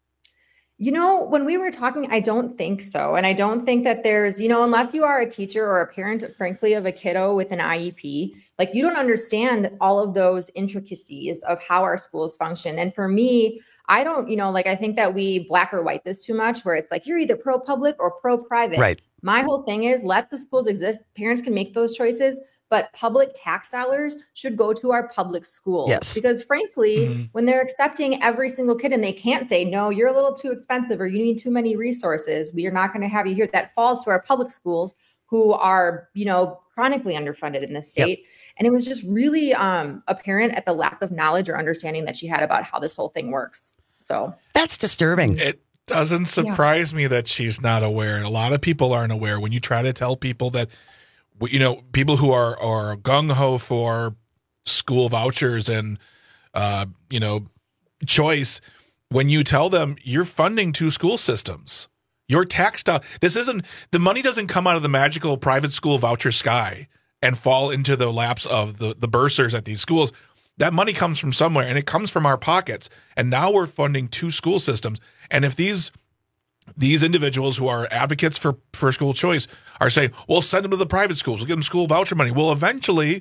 You know, when we were talking, I don't think so. And I don't think that there's, you know, unless you are a teacher or a parent, frankly, of a kiddo with an I E P, like you don't understand all of those intricacies of how our schools function. And for me, I don't, you know, like I think that we black or white this too much, where it's like you're either pro public or pro private. Right. My whole thing is let the schools exist. Parents can make those choices. But public tax dollars should go to our public schools. Yes. Because frankly, Mm-hmm. when they're accepting every single kid and they can't say, no, you're a little too expensive or you need too many resources, we are not going to have you here. That falls to our public schools who are, you know, chronically underfunded in this state. Yep. And it was just really um, apparent at the lack of knowledge or understanding that she had about how this whole thing works. So that's disturbing. It doesn't surprise yeah. me that she's not aware. A lot of people aren't aware. When you try to tell people that, you know, people who are, are gung-ho for school vouchers and, uh, you know, choice, when you tell them you're funding two school systems, your tax dollar, this isn't, the money doesn't come out of the magical private school voucher sky and fall into the laps of the, the bursars at these schools. That money comes from somewhere and it comes from our pockets. And now we're funding two school systems. And if these These individuals who are advocates for, for school choice are saying, well, send them to the private schools. We'll give them school voucher money. Well, eventually,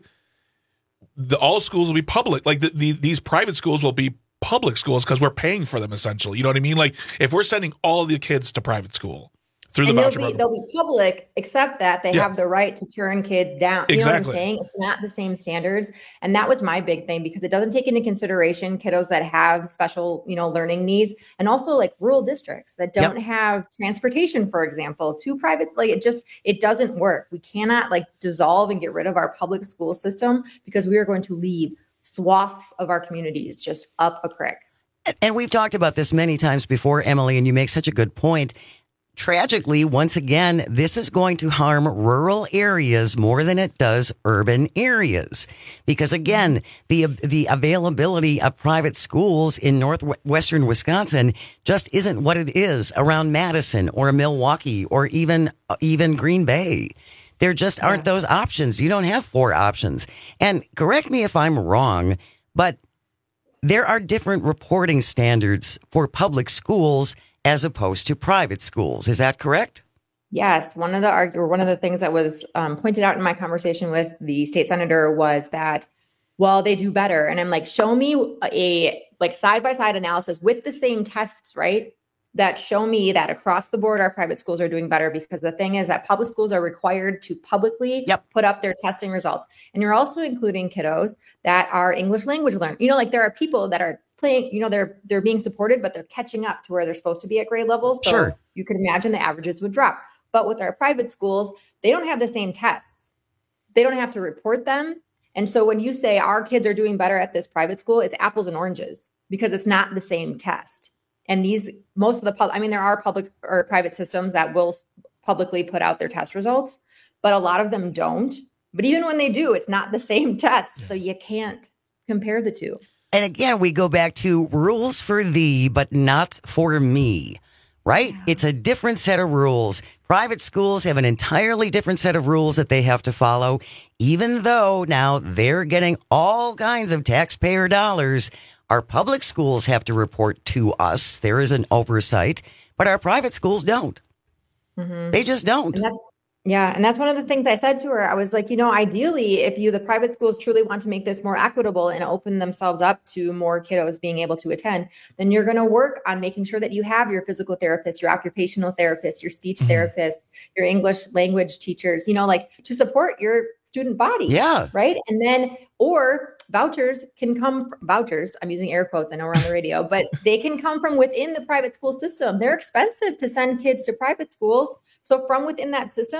the, all schools will be public. Like the, the, these private schools will be public schools because we're paying for them, essentially. You know what I mean? Like if we're sending all of the kids to private school through and the voucher they'll be, program. they'll be public, except that they Yeah. have the right to turn kids down. You Exactly. know what I'm saying? It's not the same standards. And that was my big thing because it doesn't take into consideration kiddos that have special, you know, learning needs and also like rural districts that don't Yep. have transportation, for example, to private, like it just, it doesn't work. We cannot like dissolve and get rid of our public school system because we are going to leave swaths of our communities just up a creek. And we've talked about this many times before, Emily, and you make such a good point. Tragically, once again, this is going to harm rural areas more than it does urban areas. Because again, the the availability of private schools in northwestern Wisconsin just isn't what it is around Madison or Milwaukee or even even Green Bay. There just aren't yeah. those options. You don't have four options. And correct me if I'm wrong, but there are different reporting standards for public schools as opposed to private schools. Is that correct? Yes. One of the argue, or one of the things that was um, pointed out in my conversation with the state senator was that, well, they do better. And I'm like, show me a like side by side analysis with the same tests, right? That show me that across the board, our private schools are doing better, because the thing is that public schools are required to publicly yep. put up their testing results. And you're also including kiddos that are English language learners. You know, like there are people that are playing, you know, they're, they're being supported, but they're catching up to where they're supposed to be at grade level. So sure. you could imagine the averages would drop. But with our private schools, they don't have the same tests. They don't have to report them. And so when you say our kids are doing better at this private school, it's apples and oranges because it's not the same test. And these, most of the public, I mean, there are public or private systems that will publicly put out their test results, but a lot of them don't. But even when they do, it's not the same test. So you can't compare the two. And again, we go back to rules for thee, but not for me, right? Yeah. It's a different set of rules. Private schools have an entirely different set of rules that they have to follow, even though now they're getting all kinds of taxpayer dollars. Our public schools have to report to us. There is an oversight, but our private schools don't. Mm-hmm. They just don't. And yeah. And that's one of the things I said to her. I was like, you know, ideally, if you, the private schools truly want to make this more equitable and open themselves up to more kiddos being able to attend, then you're going to work on making sure that you have your physical therapists, your occupational therapists, your speech mm-hmm. therapists, your English language teachers, you know, like to support your student body. Yeah. Right. And then, or vouchers can come from, vouchers. I'm using air quotes. I know we're on the radio, but they can come from within the private school system. They're expensive to send kids to private schools. So from within that system,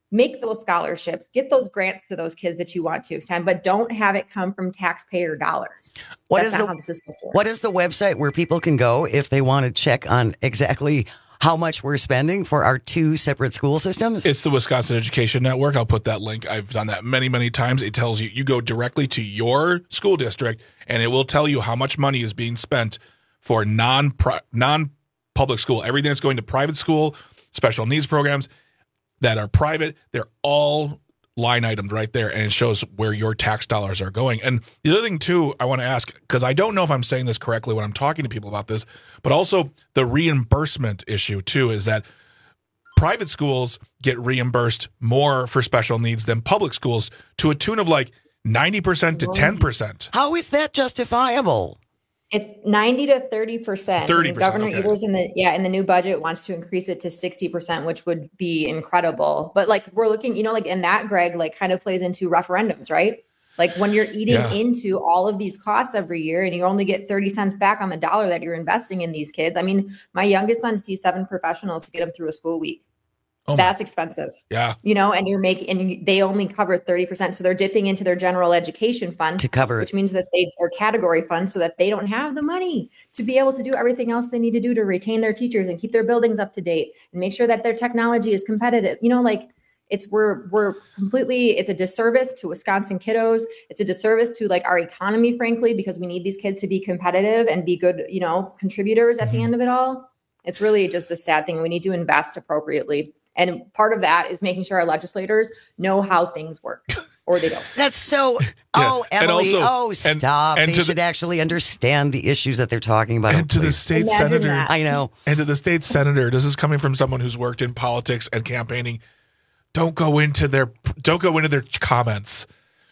make those scholarships, get those grants to those kids that you want to extend, but don't have it come from taxpayer dollars. What That's is not the, how this is supposed to work. What is the website where people can go if they want to check on exactly how much we're spending for our two separate school systems? It's the Wisconsin Education Network. I'll put that link. I've done that many, many times. It tells you, you go directly to your school district and it will tell you how much money is being spent for non non public school. Everything that's going to private school, special needs programs that are private, they're all line items right there, and it shows where your tax dollars are going. And the other thing, too, I want to ask, because I don't know if I'm saying this correctly when I'm talking to people about this, but also the reimbursement issue, too, is that private schools get reimbursed more for special needs than public schools to a tune of like ninety percent to ten percent. How is that justifiable? It's ninety to thirty percent. thirty percent, Governor okay. Evers in the yeah in the new budget wants to increase it to sixty percent, which would be incredible. But like we're looking, you know, like in that, Greg, like kind of plays into referendums, right? Like when you're eating Yeah. into all of these costs every year and you only get thirty cents back on the dollar that you're investing in these kids. I mean, my youngest son sees seven professionals to get him through a school week. Oh my- That's expensive. Yeah. You know, and you're making, and you- they only cover thirty percent. So they're dipping into their general education fund To cover it. which means that they or category fund so that they don't have the money to be able to do everything else they need to do to retain their teachers and keep their buildings up to date and make sure that their technology is competitive. You know, like it's, we're, we're completely, it's a disservice to Wisconsin kiddos. It's a disservice to like our economy, frankly, because we need these kids to be competitive and be good, you know, contributors at the end of it all. It's really just a sad thing. We need to invest appropriately. And part of that is making sure our legislators know how things work, or they don't. That's so. Oh, and Emily. also- oh, and- stop. and they to the- should actually understand the issues that they're talking about. And to the please. state Imagine senator, that. I know. and to the state senator, this is coming from someone who's worked in politics and campaigning. Don't go into their don't go into their comments.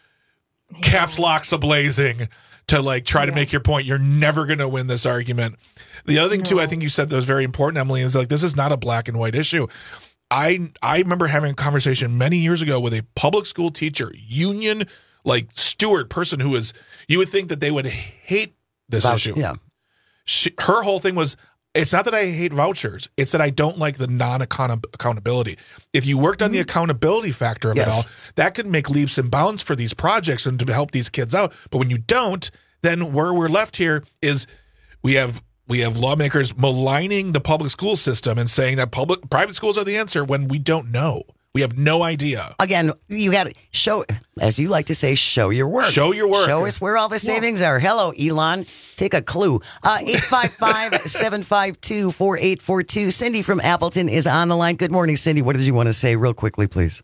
Caps locks ablazing to like try to make your point. You're never going to win this argument. The other thing too, I think you said that was very important, Emily, is like this is not a black and white issue. I I remember having a conversation many years ago with a public school teacher, union like steward person who was, you would think that they would hate this About- issue. Yeah. She, her whole thing was, it's not that I hate vouchers, it's that I don't like the non-accountability. If you worked on the accountability factor of Yes. it all, that could make leaps and bounds for these projects and to help these kids out. But when you don't, then where we're left here is we have we have lawmakers maligning the public school system and saying that public private schools are the answer when we don't know. We have no idea. Again, you got to show, as you like to say, show your work. Show your work. Show us where all the savings are. Hello, Elon. Take a clue. Uh, eight five five, seven five two, four eight four two. Cindy from Appleton is on the line. Good morning, Cindy. What did you want to say real quickly, please?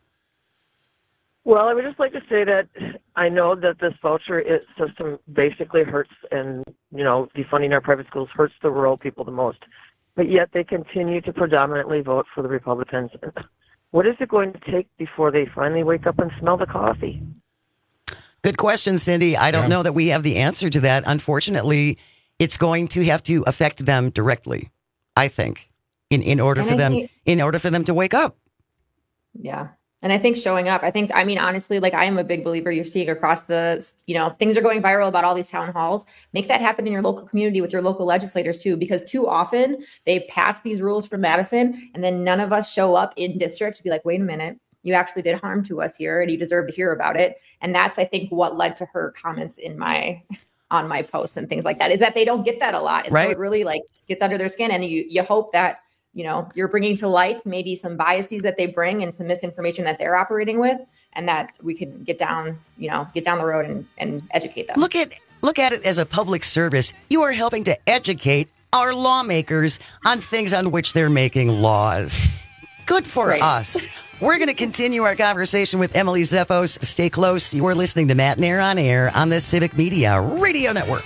Well, I would just like to say that I know that this voucher it, system basically hurts, and, you know, defunding our private schools hurts the rural people the most. But yet they continue to predominantly vote for the Republicans. What is it going to take before they finally wake up and smell the coffee? Good question, Cindy. I don't Yeah. know that we have the answer to that. Unfortunately, it's going to have to affect them directly, I think, in, in order And for I them think- in order for them to wake up. Yeah. And I think showing up, I think, I mean, honestly, like I am a big believer you're seeing across the, you know, things are going viral about all these town halls. Make that happen in your local community with your local legislators too, because too often they pass these rules from Madison and then none of us show up in district to be like, wait a minute, you actually did harm to us here and you deserve to hear about it. And that's, I think, what led to her comments in my, on my posts and things like that, is that they don't get that a lot. And Right. so it really like gets under their skin, and you, you hope that, you know, you're bringing to light maybe some biases that they bring and some misinformation that they're operating with, and that we can get down, you know, get down the road and, and educate them. Look at look at it as a public service. You are helping to educate our lawmakers on things on which they're making laws. Good for Right. us. We're going to continue our conversation with Emily Zeffos. Stay close. You are listening to Matt Nair on Air on the Civic Media Radio Network.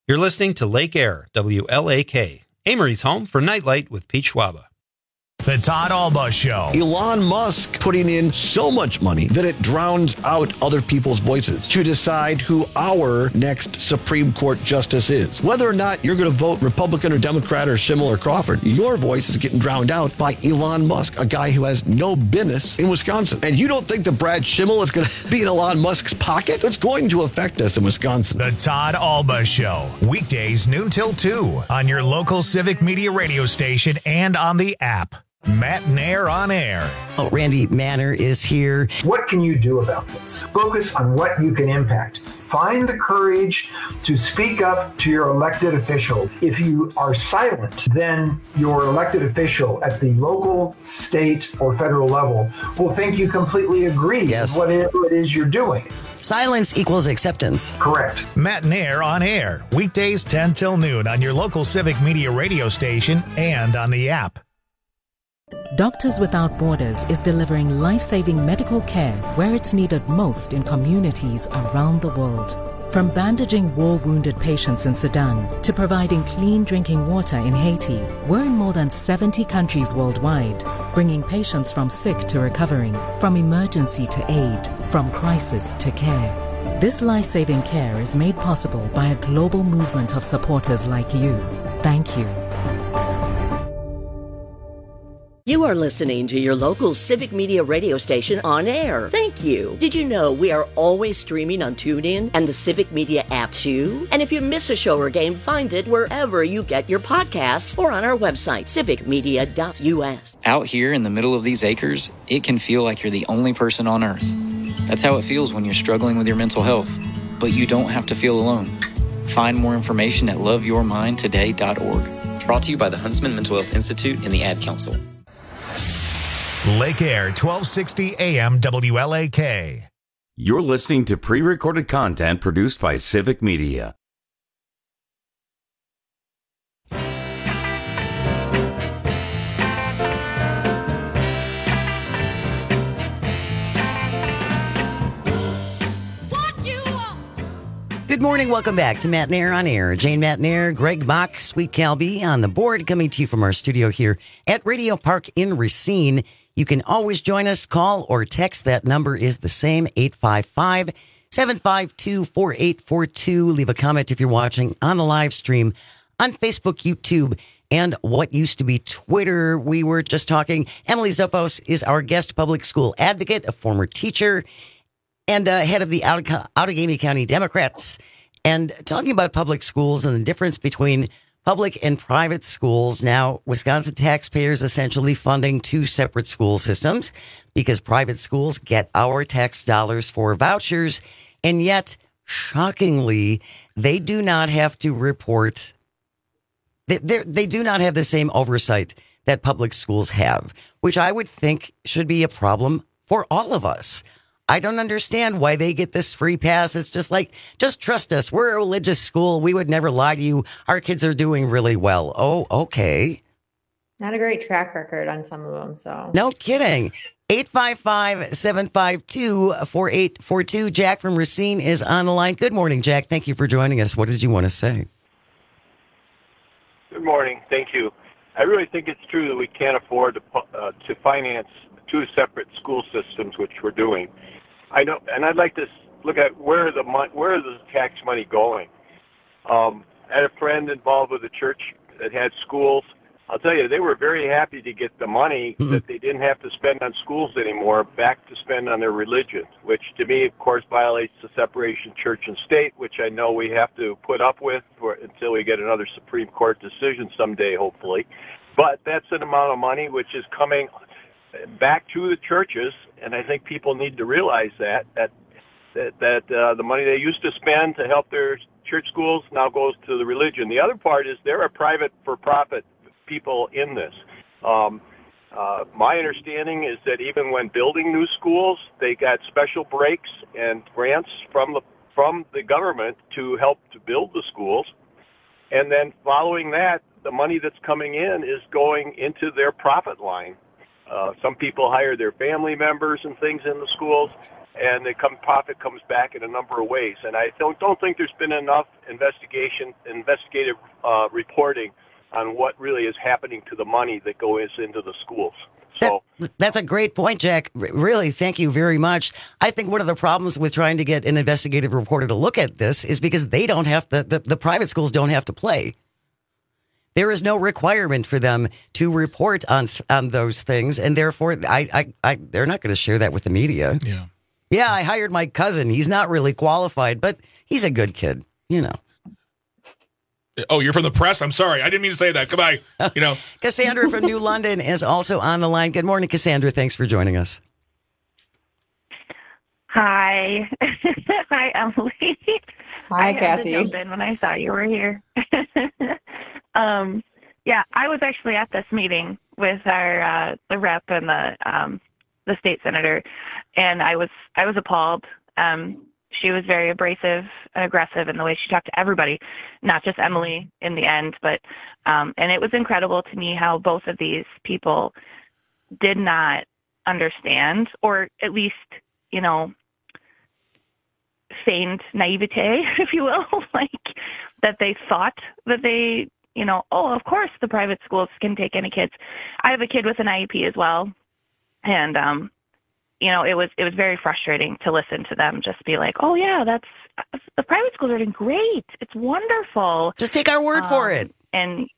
You're listening to Lake Air, W L A K, Amory's home for Nightlight with Pete Schwaba. The Todd Alba Show. Elon Musk putting in so much money that it drowns out other people's voices to decide who our next Supreme Court justice is. Whether or not you're going to vote Republican or Democrat or Schimmel or Crawford, your voice is getting drowned out by Elon Musk, a guy who has no business in Wisconsin. And you don't think that Brad Schimmel is going to be in Elon Musk's pocket? It's going to affect us in Wisconsin. The Todd Alba Show. Weekdays noon till two on your local Civic Media radio station and on the app. Matt Nair on air. Oh, Randy Manner is here. What can you do about this? Focus on what you can impact. Find the courage to speak up to your elected official. If you are silent, then your elected official at the local, state, or federal level will think you completely agree yes. with whatever it is you're doing. Silence equals acceptance. Correct. Matt Nair on air. Weekdays ten till noon on your local Civic Media radio station and on the app. Doctors Without Borders is delivering life-saving medical care where it's needed most in communities around the world. From bandaging war-wounded patients in Sudan to providing clean drinking water in Haiti, we're in more than seventy countries worldwide, bringing patients from sick to recovering, from emergency to aid, from crisis to care. This life-saving care is made possible by a global movement of supporters like you. Thank you. You are listening to your local Civic Media radio station on air. Thank you. Did you know we are always streaming on TuneIn and the Civic Media app too? And if you miss a show or game, find it wherever you get your podcasts or on our website, civic media dot u s. Out here in the middle of these acres, it can feel like you're the only person on earth. That's how it feels when you're struggling with your mental health. But you don't have to feel alone. Find more information at love your mind today dot org. Brought to you by the Huntsman Mental Health Institute and the Ad Council. Lake Air, twelve sixty A M W L A K. You're listening to pre-recorded content produced by Civic Media. Good morning. Welcome back to Matt Nair on air. Jane Matt Nair, Greg Bach, Sweet Calby on the board, coming to you from our studio here at Radio Park in Racine. You can always join us, call or text. That number is the same, eight five five, seven five two, four eight four two. Leave a comment if you're watching on the live stream on Facebook, YouTube, and what used to be Twitter. We were just talking. Emily Zofos is our guest public school advocate, a former teacher, and uh, head of the Outagamie County Democrats. And talking about public schools and the difference between public and private schools. Now, Wisconsin taxpayers essentially funding two separate school systems because private schools get our tax dollars for vouchers. And yet, shockingly, they do not have to report. They, they do not have the same oversight that public schools have, which I would think should be a problem for all of us. I don't understand why they get this free pass. It's just like, just trust us. We're a religious school. We would never lie to you. Our kids are doing really well. Oh, okay. Not a great track record on some of them, so. No kidding. eight five five, seven five two, four eight four two. Jack from Racine is on the line. Good morning, Jack. Thank you for joining us. What did you want to say? Good morning. Thank you. I really think it's true that we can't afford to, uh, to finance two separate school systems, which we're doing. I know, and I'd like to look at where the mon- where is the tax money going. Um, I had a friend involved with a church that had schools. I'll tell you, they were very happy to get the money mm-hmm. that they didn't have to spend on schools anymore back to spend on their religion, which to me, of course, violates the separation of church and state, which I know we have to put up with for, until we get another Supreme Court decision someday, hopefully. But that's an amount of money which is coming back to the churches, and I think people need to realize that that that, that uh, the money they used to spend to help their church schools now goes to the religion. The other part is there are private for-profit people in this. Um, uh, my understanding is that even when building new schools, they got special breaks and grants from the from the government to help to build the schools, and then following that, the money that's coming in is going into their profit line. Uh, some people hire their family members and things in the schools, and the come, profit comes back in a number of ways. And I don't don't think there's been enough investigation, investigative uh, reporting on what really is happening to the money that goes into the schools. So that, that's a great point, Jack. R- really, thank you very much. I think one of the problems with trying to get an investigative reporter to look at this is because they don't have to, the, the private schools don't have to play. There is no requirement for them to report on on those things, and therefore, I, I, I they're not going to share that with the media. Yeah, yeah. I hired my cousin. He's not really qualified, but he's a good kid. You know. Oh, you're from the press? I'm sorry. I didn't mean to say that. Goodbye. You know. Cassandra from New London is also on the line. Good morning, Cassandra. Thanks for joining us. Hi. Hi, Emily. Hi, I Cassie. had to jump in when I saw you were here. um, yeah, I was actually at this meeting with our uh, the rep and the um, the state senator, and I was I was appalled. Um, She was very abrasive and aggressive in the way she talked to everybody, not just Emily in the end, but, um, and it was incredible to me how both of these people did not understand, or at least, you know, feigned naivete, if you will, like that they thought that they, you know, oh, of course the private schools can take any kids. I have a kid with an I E P as well. And, um, you know, it was it was very frustrating to listen to them just be like, oh, yeah, that's the private schools are doing great. It's wonderful. Just take our word um, for it. And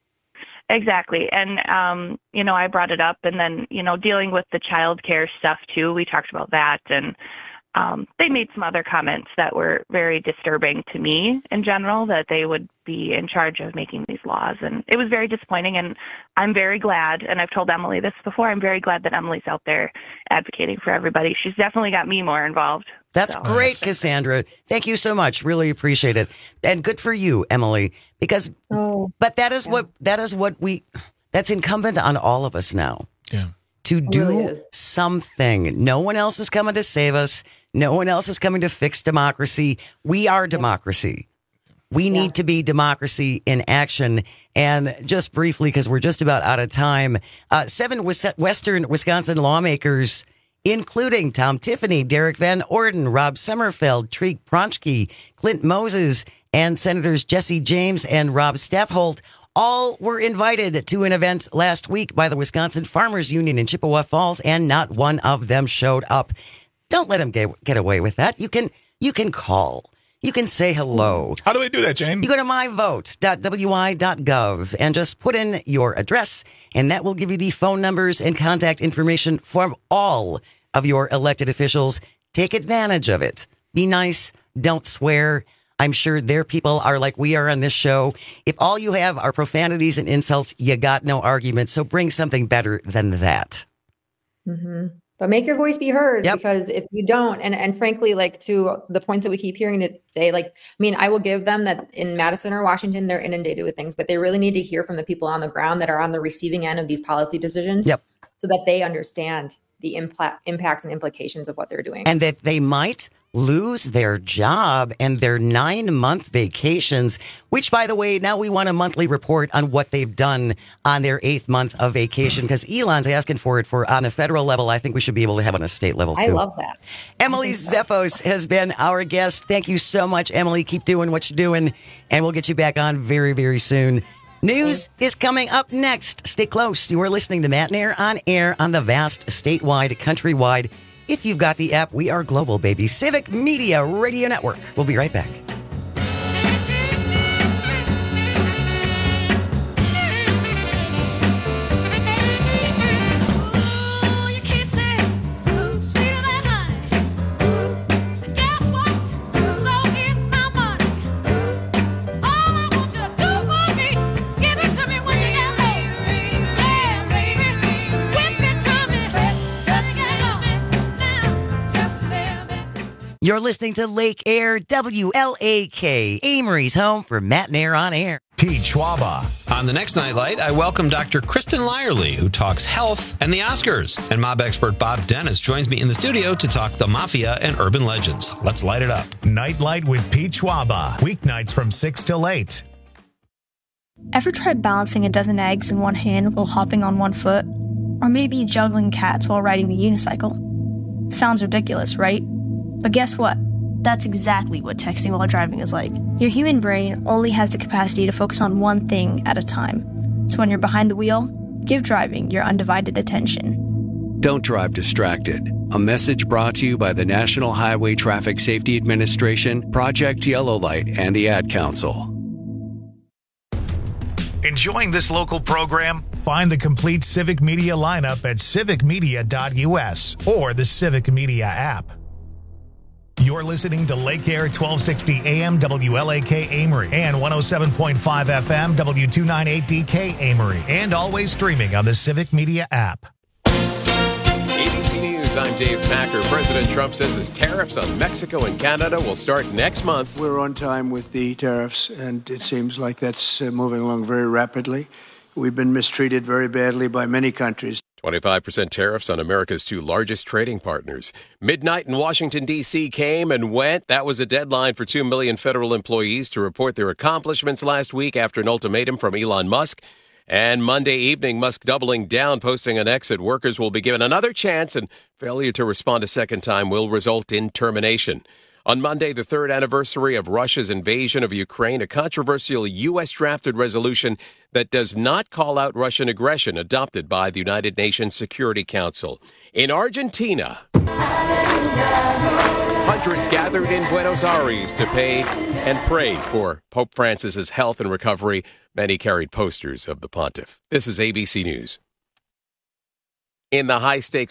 exactly. And, um, you know, I brought it up. And then, you know, dealing with the child care stuff, too, we talked about that. And um, they made some other comments that were very disturbing to me in general, that they would be in charge of making these laws. And it was very disappointing. And I'm very glad, and I've told Emily this before, I'm very glad that Emily's out there advocating for everybody. She's definitely got me more involved. That's so. great, Cassandra. Thank you so much. Really appreciate it. And good for you, Emily, because, oh, but that is yeah. what, that is what we, that's incumbent on all of us now. Yeah. To do really something. No one else is coming to save us. No one else is coming to fix democracy. We are democracy. We need yeah. to be democracy in action. And just briefly, because we're just about out of time, uh, seven Western Wisconsin lawmakers, including Tom Tiffany, Derek Van Orden, Rob Sommerfeld, Treek Pronchke, Clint Moses, and Senators Jesse James and Rob Staffholt, all were invited to an event last week by the Wisconsin Farmers Union in Chippewa Falls, and not one of them showed up. Don't let them get, get away with that. You can you can call. You can say hello. How do we do that, Jane? You go to my vote dot w i dot gov and just put in your address, and that will give you the phone numbers and contact information from all of your elected officials. Take advantage of it. Be nice. Don't swear. I'm sure their people are like we are on this show. If all you have are profanities and insults, you got no argument. So bring something better than that. Mm-hmm. But make your voice be heard, yep. because if you don't, and, and frankly, like to the points that we keep hearing today, like, I mean, I will give them that in Madison or Washington, they're inundated with things, but they really need to hear from the people on the ground that are on the receiving end of these policy decisions, yep. so that they understand the impla- impacts and implications of what they're doing. And that they might lose their job and their nine-month vacations, which, by the way, now we want a monthly report on what they've done on their eighth month of vacation, because Elon's asking for it for on the federal level. I think we should be able to have on a state level, too. I love that. Emily Zeffos has been our guest. Thank you so much, Emily. Keep doing what you're doing, and we'll get you back on very, very soon. News is coming up next. Stay close. You are listening to Matt and Air on air on the vast, statewide, countrywide. If you've got the app, we are global, baby. Civic Media Radio Network. We'll be right back. You're listening to Lake Air, W L A K, Amory's home for Matt and Air on Air. Pete Schwaba. On the next Nightlight, I welcome Doctor Kristen Lyerly, who talks health and the Oscars. And mob expert Bob Dennis joins me in the studio to talk the mafia and urban legends. Let's light it up. Nightlight with Pete Schwaba. Weeknights from six till eight. Ever tried balancing a dozen eggs in one hand while hopping on one foot? Or maybe juggling cats while riding the unicycle? Sounds ridiculous, right? But guess what? That's exactly what texting while driving is like. Your human brain only has the capacity to focus on one thing at a time. So when you're behind the wheel, give driving your undivided attention. Don't drive distracted. A message brought to you by the National Highway Traffic Safety Administration, Project Yellow Light, and the Ad Council. Enjoying this local program? Find the complete Civic Media lineup at civic media dot u s or the Civic Media app. You're listening to Lake Air twelve sixty A M W L A K Amory and one oh seven point five F M W two ninety-eight D K Amory, and always streaming on the Civic Media app. A B C News, I'm Dave Packer. President Trump says his tariffs on Mexico and Canada will start next month. We're on time with the tariffs, and it seems like that's uh, moving along very rapidly. We've been mistreated very badly by many countries. twenty-five percent tariffs on America's two largest trading partners. Midnight in Washington, D C came and went. That was a deadline for two million federal employees to report their accomplishments last week after an ultimatum from Elon Musk. And Monday evening, Musk doubling down, posting an exit. Workers will be given another chance, and failure to respond a second time will result in termination. On Monday, the third anniversary of Russia's invasion of Ukraine, a controversial U S drafted resolution that does not call out Russian aggression adopted by the United Nations Security Council. In Argentina, hundreds gathered in Buenos Aires to pay and pray for Pope Francis's health and recovery. Many carried posters of the pontiff. This is A B C News. In the high-stakes